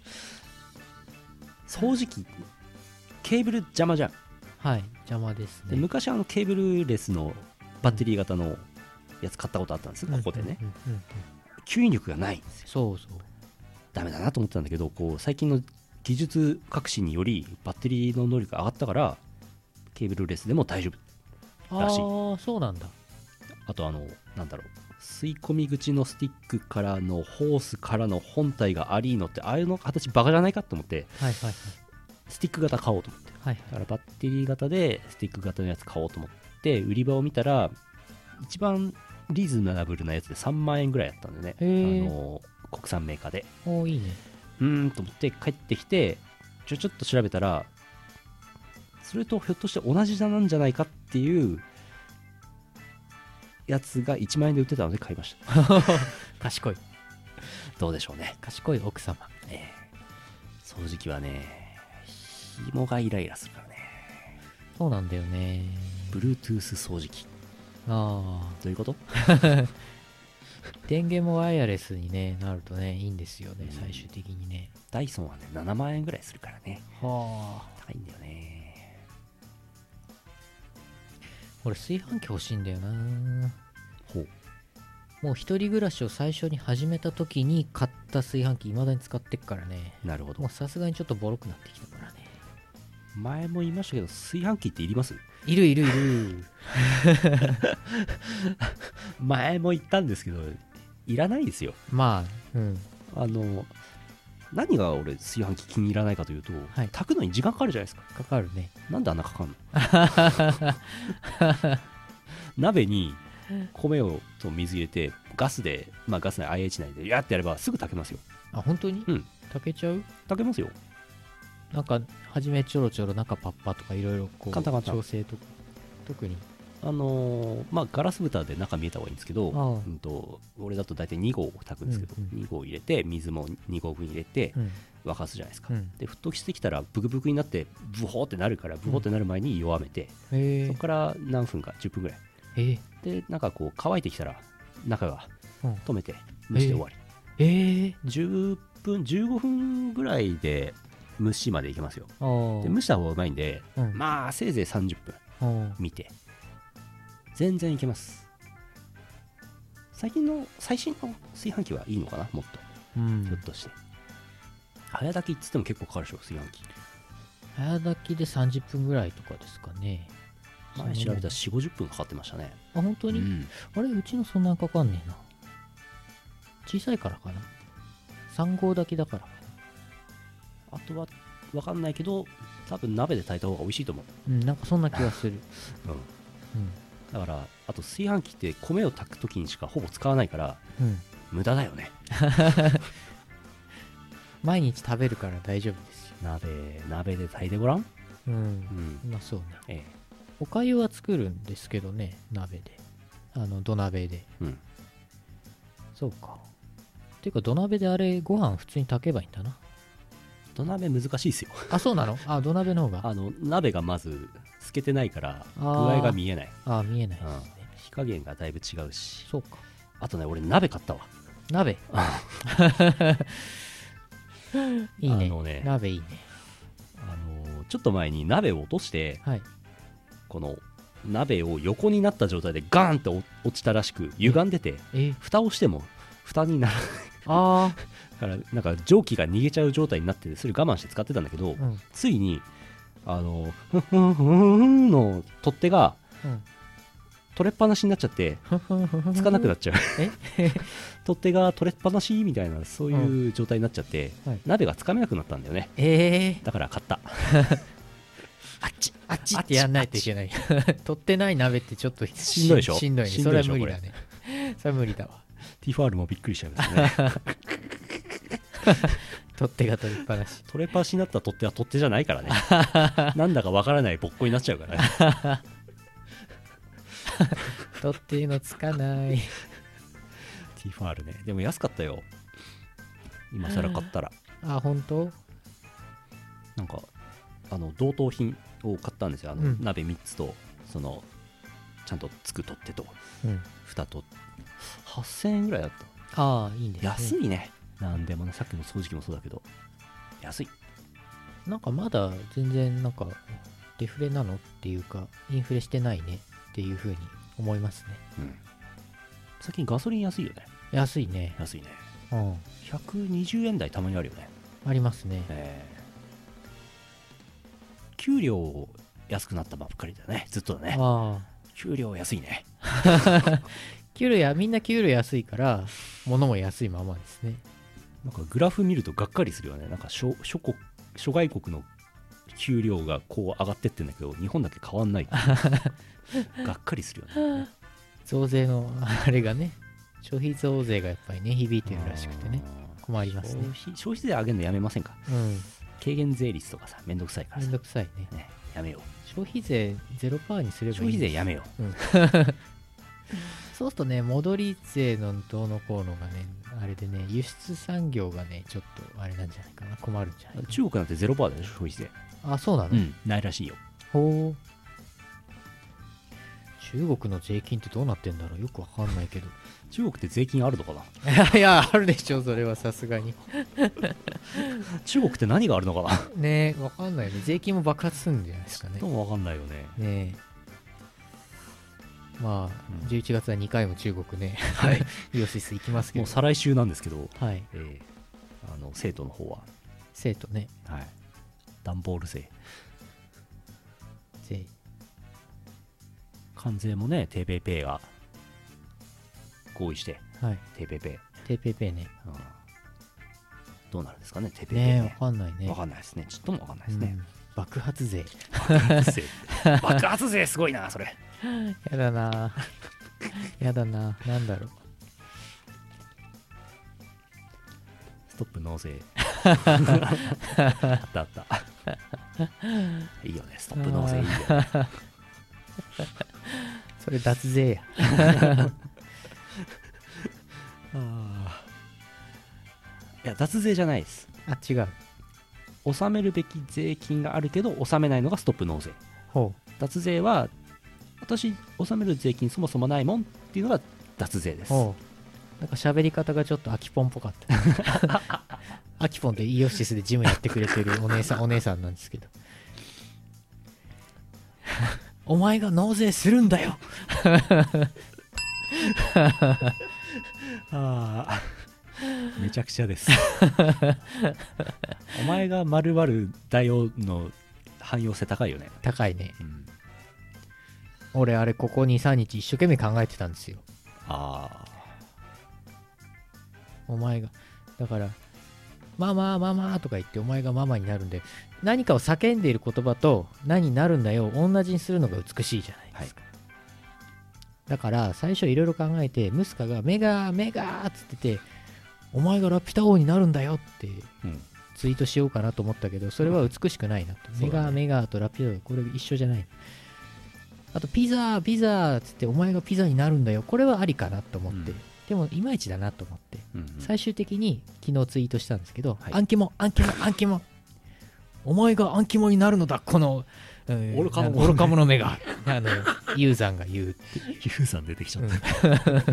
掃除機ケーブル邪魔じゃん。 邪魔ですね。 で昔ケーブルレスのバッテリー型のやつ買ったことあったんです、ここでね。吸引力がないんですよ。 そう。 ダメだなと思ってたんだけど、最近の技術革新によりバッテリーの能力が上がったからケーブルレスでも大丈夫らしい。 ああ、そうなんだ。 あとなんだろう、吸い込み口のスティックからのホースからの本体がアリーノって、ああいうの形バカじゃないかと思って、 はいはいはい。 スティック型買おうと思って、 はいだからバッテリー型でスティック型のやつ買おうと思って売り場を見たら一番リーズナブルなやつで3万円ぐらいやったんでね、 へー国産メーカーでおー、いいね。 と思って帰ってきてちょっと調べたら、それとひょっとして同じなんじゃないかっていうやつが1万円で売ってたので買いました。 賢い。 どうでしょうね。 賢い奥様。 掃除機はね、紐がイライラするからね。 そうなんだよね。 Bluetooth 掃除機あどういうこと？ あ。電源もワイヤレスに、ね、なるとね、いいんですよね、 うん最終的にね。 ダイソンはね7万円ぐらいするからね、 はあ。 高いんだよね。 俺、炊飯器欲しいんだよな。 ほう。 もう一人暮らしを最初に始めた時に買った炊飯器、未だに使ってっからね。 なるほど。 もうさすがにちょっとボロくなってきたからね。 前も言いましたけど、炊飯器っていります？ いるいるいる。 前も言ったんですけど、いらないですよ。 まあ、うん。 何が俺炊飯器気に入らないかというと、 はい炊くのに時間かかるじゃないですか。 かかるね。 なんであんなかかんの？鍋に米をと水入れてガスで、ガス内 IH 内でやってやればすぐ炊けますよ。 あ、本当に？ うん。 炊けちゃう？ 炊けますよ。 なんか、初めちょろちょろ、中パッパとかいろいろこう、 簡単簡単調整とか。特に。 ガラス蓋で中見えた方がいいんですけど、 あ俺だと大体2合炊くんですけど、 うんうん 2合入れて水も2合分入れてうん。 沸かすじゃないですか、 うん。 で沸騰してきたらブクブクになってブホーってなるから、ブホーってなる前に弱めて、 へえそこ。から何分か10分ぐらいで、なんかこう乾いてきたら中がうん止めて蒸して終わり、10分15分ぐらいで蒸しまでいけますよ。 あーで蒸した方がうまいんで、 うんせいぜい30分あ見て全然いけます。最新の炊飯器はいいのかな、もっと、 うんひょっとして。早炊きっつっても結構かかるでしょ、炊飯器。 早炊きで30分ぐらいとかですかね。 前調べたら4、50分かかってましたね。 あ、本当に、 うん、 あれ、うちのそんなかかんねえな。小さいからかな。3合炊きだからかあとは分かんないけど、多分鍋で炊いた方が美味しいと思う。 な。うん、なんかそんな気がする。 うん、だからあと炊飯器って米を炊く時にしかほぼ使わないからうん。うん。 無駄だよね。 毎日食べるから大丈夫ですよ。 鍋で炊いてごらん。 うん。 うん、 まあそうね。 えおかゆは作るんですけどね、鍋で。土鍋で。 え、うんそうか。ていうか、土鍋であれ、ご飯普通に炊けばいいんだな。 土鍋難しいですよ。 あ、そうなの？あ、土鍋の方が。 鍋がまず透けてないから具あー合が見えない。 あ、見えないですね。 火加減がだいぶ違うし、 そうか。 あとね、俺鍋買ったわ。 鍋。いいね。 ね鍋いいね。 ちょっと前に鍋を落としてはい。 この鍋を横になった状態でガーンって落ちたらしく歪んでて、蓋をしても蓋にならないあからなんか蒸気が逃げちゃう状態になってて、それ我慢して使ってたんだけど、 あ、うん。 ついにふんふんふんふんの取っ手がうん。 取れっぱなしになっちゃってつかなくなっちゃう取っ手が取れっぱなしみたいな、そういう状態になっちゃって、 はい鍋がつかめなくなったんだよね。だから買った。 あっちってやんないといけない。取ってない鍋ってちょっとしんどいでしょ。 しんどいね。 しんそどいでしょれは無理だね。それは無理だわ。 ティファールもびっくりしちゃいますね。 取っ手が取りっぱなし。 取れっぱなしになった取っ手は取っ手じゃないからね。なんだかわからないぼっこになっちゃうからね。 取っ手のつかない。 ティファールね。でも安かったよ。今更買ったら。 あ、本当？ なんか同等品を買ったんですよ。 うん鍋3つとちゃんとつく取っ手とうん。 蓋と8000円ぐらいだった。 ああ、いいんですね。 安いね。なんでもね、さっきの掃除機もそうだけど安い。 なんかまだ全然なんかデフレなのっていうか、インフレしてないねっていう風に思いますね。 うん最近ガソリン安いよね。 安いね。 安いね。 うん。 120円台たまにあるよね。 ありますね。 給料安くなったばっかりだね、ずっとだね。 あ給料安いね。 みんな給料安いから物も安いままですね。 なんかグラフ見るとがっかりするよね。なんか諸外国の給料がこう上がってってんだけど、日本だけ変わんないがっかりするよね。 増税のあれがね、消費増税がやっぱりね響いてるらしくてね、困りますね。 消費税上げるのやめませんか。 うん、 軽減税率とかさ、めんどくさいからさ、 めんどくさいね。 ね、やめよう。 消費税 0% にすればいい。 消費税やめよう。 そうするとね、戻り税のどうのこうのがね、あれでね、輸出産業がね、ちょっとあれなんじゃないかな、困るんじゃないかな。 中国なんて 0% でしょ、消費税。 あ、そうなの、 ないらしいよ。 ほう。中国の税金ってどうなってんだろう、よくわかんないけど。 中国って税金あるのかな。 いや、あるでしょ、それはさすがに。 中国って何があるのかな。 ねえ、わかんないよね。税金も爆発するんじゃないですかね。 どうもわかんないよね。 ねえ。まあ、11月は2回も中国ね、 はい。 イオシス行きますけど。 もう再来週なんですけど、 はい。 生徒の方は、 生徒ね、 はい、段ボール税。 税。 関税もね、テーペイペイが合意して、 はい。 テーペイペイ。 テーペーペーね。 どうなるんですかね、テーペイペイねえ、わね。 かんないね。 わかんないですね。ちょっともわかんないですね。 爆発税。 爆発税すごいな、それ。 やだなやだな、なんだろう。 ストップ納税。あったあった。いいよね、ストップ納税いいよね。 それ脱税や。 いや、脱税じゃないです。 あ、違う。 納めるべき税金があるけど納めないのがストップ納税。 ほ脱税は私納める税金そもそもないもんっていうのが脱税でう。 す。 ほう。なんか喋り方がちょっとアキポンっぽかった。アキポンってイオシスでジムやってくれてるお姉さんなんですけど。お前が納税するんだよ。 めちゃくちゃです。お前が〇〇だよの汎用性高いよね。 高いね。俺あれここ 2,3 日一生懸命考えてたんですよ。お前がだからママとか言ってお前がママになるんで、何かを叫んでいる言葉と何になるんだよ同じにするのが美しいじゃないですか、だから最初いろいろ考えて、ムスカがメガーっつってて、お前がラピュタ王になるんだよってツイートしようかなと思ったけど、それは美しくないなと、メガーとラピュタ王これ一緒じゃない。あとピザっつってお前がピザになるんだよ、これはありかなと思って、でもいまいちだなと思って、最終的に昨日ツイートしたんですけど、アンキモお前がアンキモになるのだこの愚か者目がユーザンが言うっていう。 ユーザン出てきちゃった、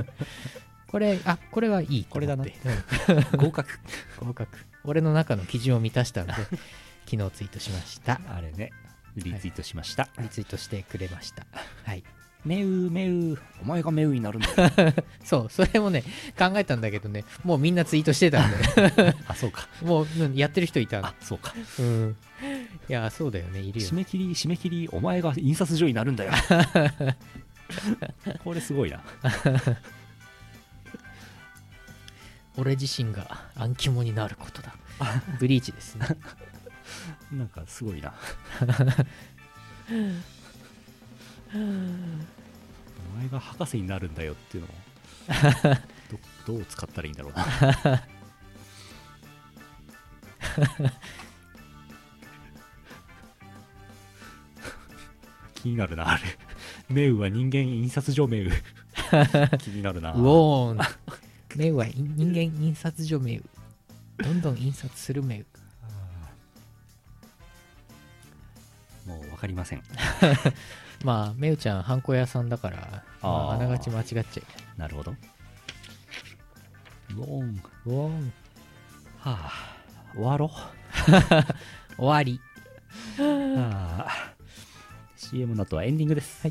これはいい、 これだな、合格俺の中の基準を満たしたので昨日ツイートしました。 あれね、リツイートしました、 リツイートしてくれました。はい。 メウお前がメウになるんだよ。 そう、それもね考えたんだけどね、もうみんなツイートしてたんであ、そうか、 もうやってる人いたんで。 あ、そうか、 いやそうだよね、いるよ。 締め切りお前が印刷所になるんだよ。これすごいな。 俺自身がアンキモになることだ。ブリーチですね。 なんかすごいな。お前が博士になるんだよっていうのをどう使ったらいいんだろうな。気になるな、あれ。メウは人間印刷所メウ。気になるな。 ウォーン。メウは人間印刷所メウ。どんどん印刷するメウ。 もう分かりません。 まあメウちゃんハンコ屋さんだから、あながち間違っちゃいけない。 なるほど。ウォーン。はあ、終わろう。 終わり。 はあ、CM の後はエンディングです。 はい。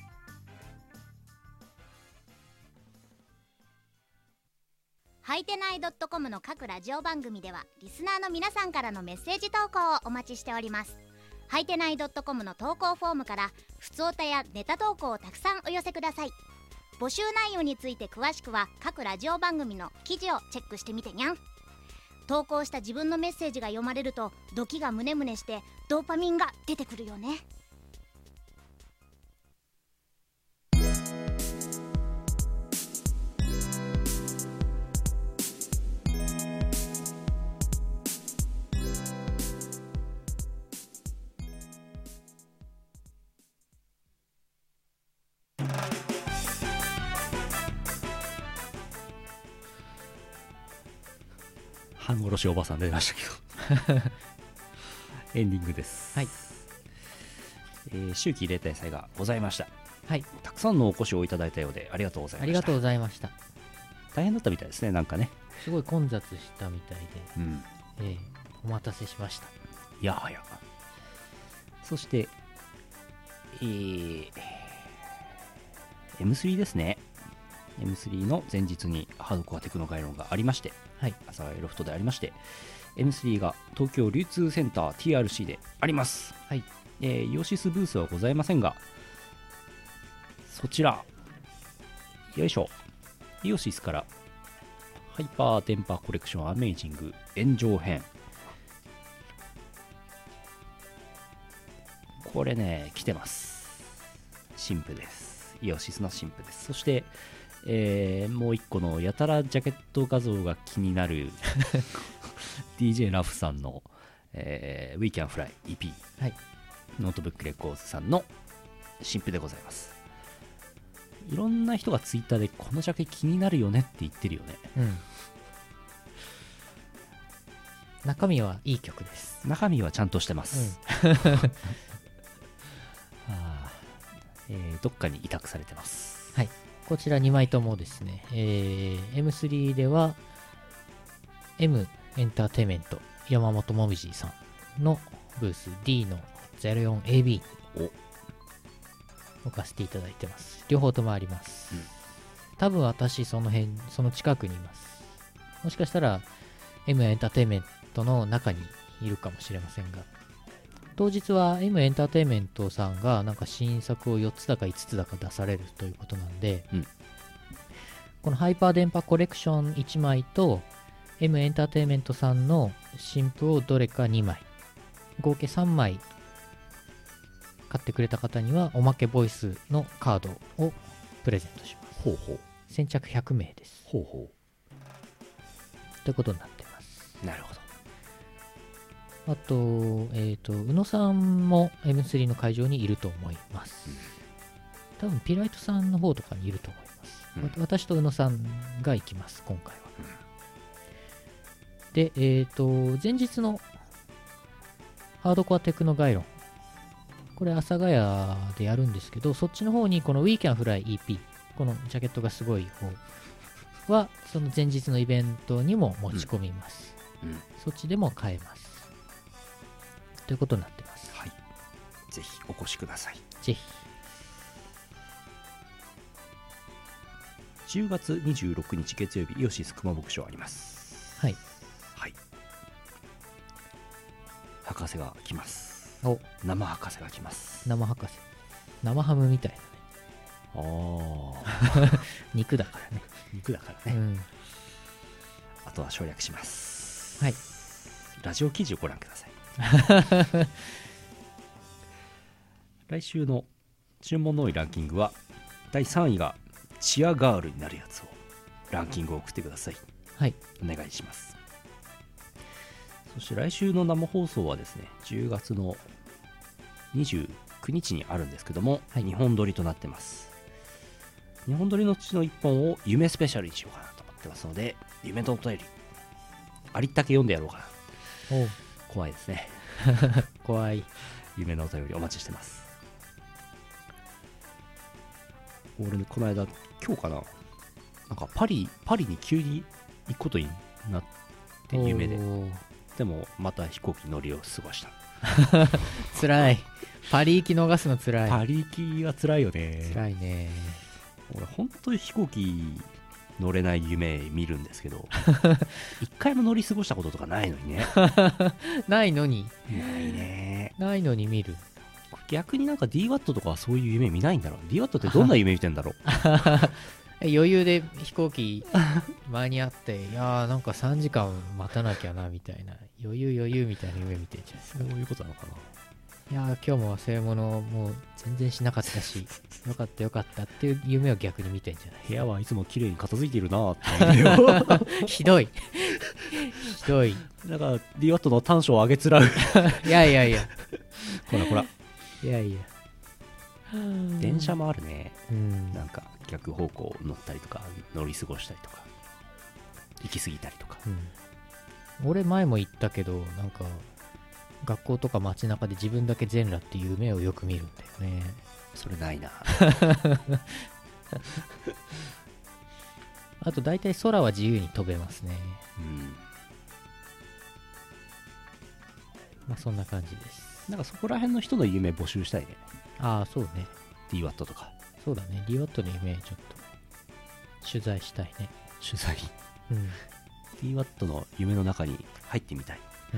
はいてない .com の各ラジオ番組ではリスナーの皆さんからのメッセージ投稿をお待ちしております。 はいてない .com の投稿フォームからふつおたやネタ投稿をたくさんお寄せください。募集内容について詳しくは各ラジオ番組の記事をチェックしてみてにゃん。投稿した自分のメッセージが読まれるとドキがムネムネしてドーパミンが出てくるよね。 半殺しおばさん出ましたけどエンディングです。 はい。 秋季例大祭がございました。 はい。 たくさんのお越しをいただいたようでありがとうございました。 ありがとうございました。 大変だったみたいですね、なんかね。 すごい混雑したみたいで、 うん、 お待たせしました。 いやはや。そして、M3 ですね。M3 の前日にハードコアテクノ概論がありまして、 はい、 阿佐ヶ谷ロフトでありまして、M3 が東京流通センター TRC であります。 はい。 イオシスブースはございませんが、そちら、よいしょ、イオシスからハイパー電波コレクションアメイジング炎上編、これね来てます。新婦です。イオシスの新婦です。そして、もう一個のやたらジャケット画像が気になるDJ ラフさんの、We Can Fly EP、 はい、 ノートブックレコーズさんの新譜でございます。いろんな人がツイッターでこのジャケ気になるよねって言ってるよね。 うん。中身はいい曲です。 中身はちゃんとしてます。どっかに委託されてます。 はい。こちら2枚ともですね、M3 では M エンターテイメント山本もみじさんのブース D の 04AB に置かせていただいてます。両方ともあります。多分私その近くにいます。もしかしたら M エンターテイメントの中にいるかもしれませんが、当日は M エンターテイメントさんがなんか新作を4つだか5つだか出されるということなんで、このハイパー電波コレクション1枚と M エンターテイメントさんの新譜をどれか2枚、合計3枚買ってくれた方にはおまけボイスのカードをプレゼントします。 ほうほう。 先着100名です。 ほうほということになってます。 なるほど。 あと、宇野さんも M3 の会場にいると思います。多分ピライトさんの方とかにいると思います。私と宇野さんが行きます、今回は。で、前日のハードコアテクノ概論、これ阿佐ヶ谷でやるんですけど、そっちの方にこの We Can Fly EP、このジャケットがすごい方はその前日のイベントにも持ち込みます。そっちでも買えます。ということになってます。 はい。ぜひお越しください。 ぜひ。 10月26日月曜日、イオシス熊牧場あります。 はい。 はい。博士が来ます。 お、 生博士が来ます。 生博士。生ハムみたいなね。 ああ。肉だからね。 肉だからね。あとは省略します。 はい。 ラジオ記事をご覧ください。来週の注文の多いランキングは第3位がチアガールになるやつをランキングを送ってください。 はい、 お願いします。そして来週の生放送はですね、10月の29日にあるんですけども、はい、2本撮りとなってます。2本撮りのうちの1本を夢スペシャルにしようかなと思ってますので、夢のお便りありったけ読んでやろうかな。 おう、 怖いですね。 怖い。 夢のお便りお待ちしてます。俺ね、この間、今日かな、なんかパリに急に行くことになって夢で、でもまた飛行機乗りを過ごした。 辛い。パリ行き逃すの辛い。 パリ行きは辛いよね。 辛いね。 俺本当に飛行機乗れない夢見るんですけど一回も乗り過ごしたこととかないのにねないのにないね。 ないのに見る。 逆になんか DWAT とかはそういう夢見ないんだろう。 DWAT ってどんな夢見てんだろう余裕で飛行機間に合っていやーなんか3時間待たなきゃなみたいな余裕みたいな夢見てんじゃないですか。 そういうことなのかな。 いやー今日も忘れ物もう全然しなかったしよかったっていう夢を逆に見てんじゃない。 部屋はいつも綺麗に片付いているなーっていう夢をひどいひどい。 なんか DWAT の短所を上げつらういやいやこらこら。電車もあるね。 うんなんか逆方向乗ったりとか乗り過ごしたりとか行き過ぎたりとか。 俺前も言ったけどなんか学校とか街中で自分だけ全裸っていう夢をよく見るんだよね。 それないなあと大体空は自由に飛べますね。まあそんな感じです。 なんかそこら辺の人の夢募集したいね。 ああそうね。 DWAT とかそうだね。DWAT の夢ちょっと取材したいね。 取材。 うん DWAT の夢の中に入ってみたい。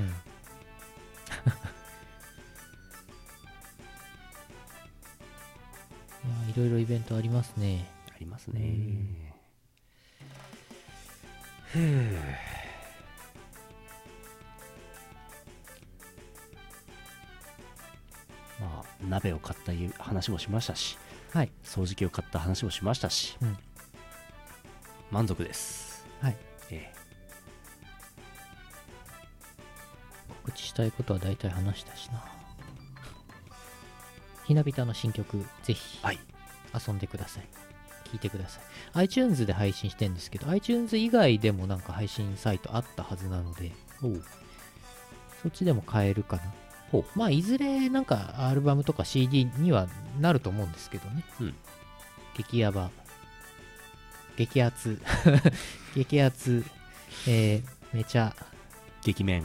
いろいろイベントありますね。 ありますね。ふう。まあ鍋を買った話もしましたし、 はい掃除機を買った話もしましたし、満足です。 はい。告知したいことは大体話したしな。ひなびたの新曲ぜひ遊んでください。聴いてください。 iTunes で配信してんですけど iTunes 以外でもなんか配信サイトあったはずなのでそっちでも買えるかな。まあいずれなんかアルバムとか CD にはなると思うんですけどね。激ヤバ激アツ激アツめちゃ激麺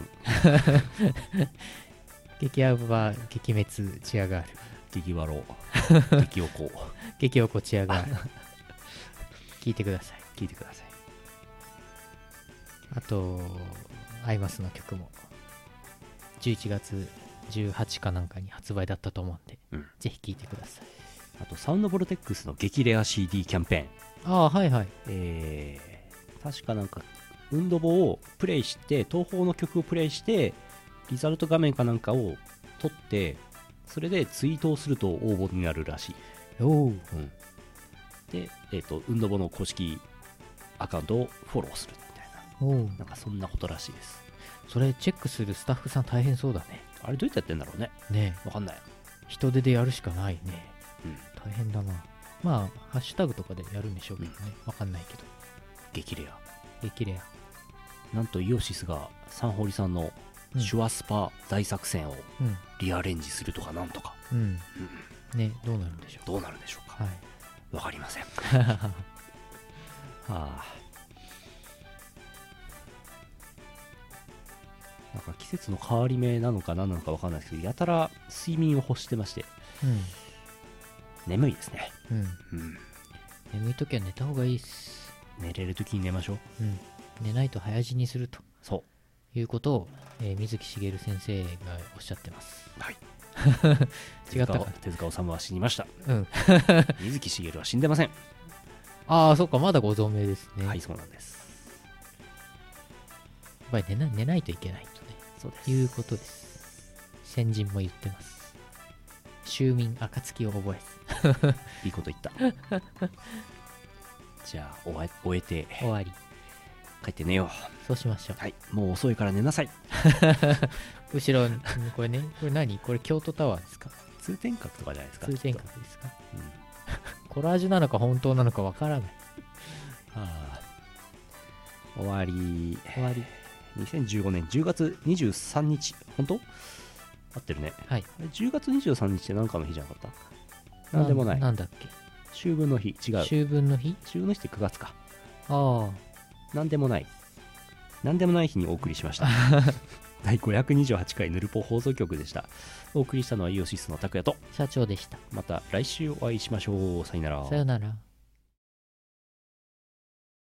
激ヤバ激滅チアガール激ワロ激おこ激おこチアガール聞いてください。 聞いてください。 あとアイマスの曲も11月18かなんかに発売だったと思うんで、ぜひ聴いてください。 あとサウンドボルテックスの激レア CD キャンペーン。 ああはいはい。 確かなんか運動棒をプレイして東宝の曲をプレイしてリザルト画面かなんかを撮ってそれでツイートをすると応募になるらしい。で、運動棒の公式アカウントをフォローするみたいな、なんかそんなことらしいです。 それチェックするスタッフさん大変そうだね。 あれどうやってやってんだろうね。 ねえわかんない。 人手でやるしかないね。大変だな。まあハッシュタグとかでやるんでしょうけどね。わかんないけど。 激レア。 激レア。 なんとイオシスがサンホリさんのシュワスパ大作戦をリアレンジするとかなんとか。 ね、どうなるんでしょう。 どうなるんでしょうか。わかりません。はあ。なんか季節の変わり目なのか何なのか分かんないですけどやたら睡眠を欲してまして、眠いですね。 眠い時は寝た方がいいっす。 寝れる時に寝ましょう。 寝ないと早死にするとそういうことを、水木しげる先生がおっしゃってます。 はい違ったか。 手塚治虫は死にました。 うん水木しげるは死んでません。 ああそっか、まだご存命ですね。 はい、そうなんです。 やっぱり寝ないといけないとね、 そうですいうことです。先人も言ってます。秋眠暁を覚えずいいこと言ったじゃあ終えて終わり。 帰って寝よう。 そうしましょう。 はい、もう遅いから寝なさい後ろにこれね、これ何、これ京都タワーですか。 通天閣とかじゃないですか。 通天閣ですか、コラージュなのか本当なのかわからない。 終わり。 終わり。 2015年10月23日本当合ってるね。 はい。 あれ10月23日って何かの日じゃなかった？なんでもない。 なんだっけ。 秋分の日。違う。 秋分の日。 秋分の日って9月か。 ああ。 なんでもない。なんでもない日にお送りしました第528回ヌルポ放送局でした。お送りしたのはイオシスの拓也と社長でした。 また来週お会いしましょう。さよなら。 さよなら。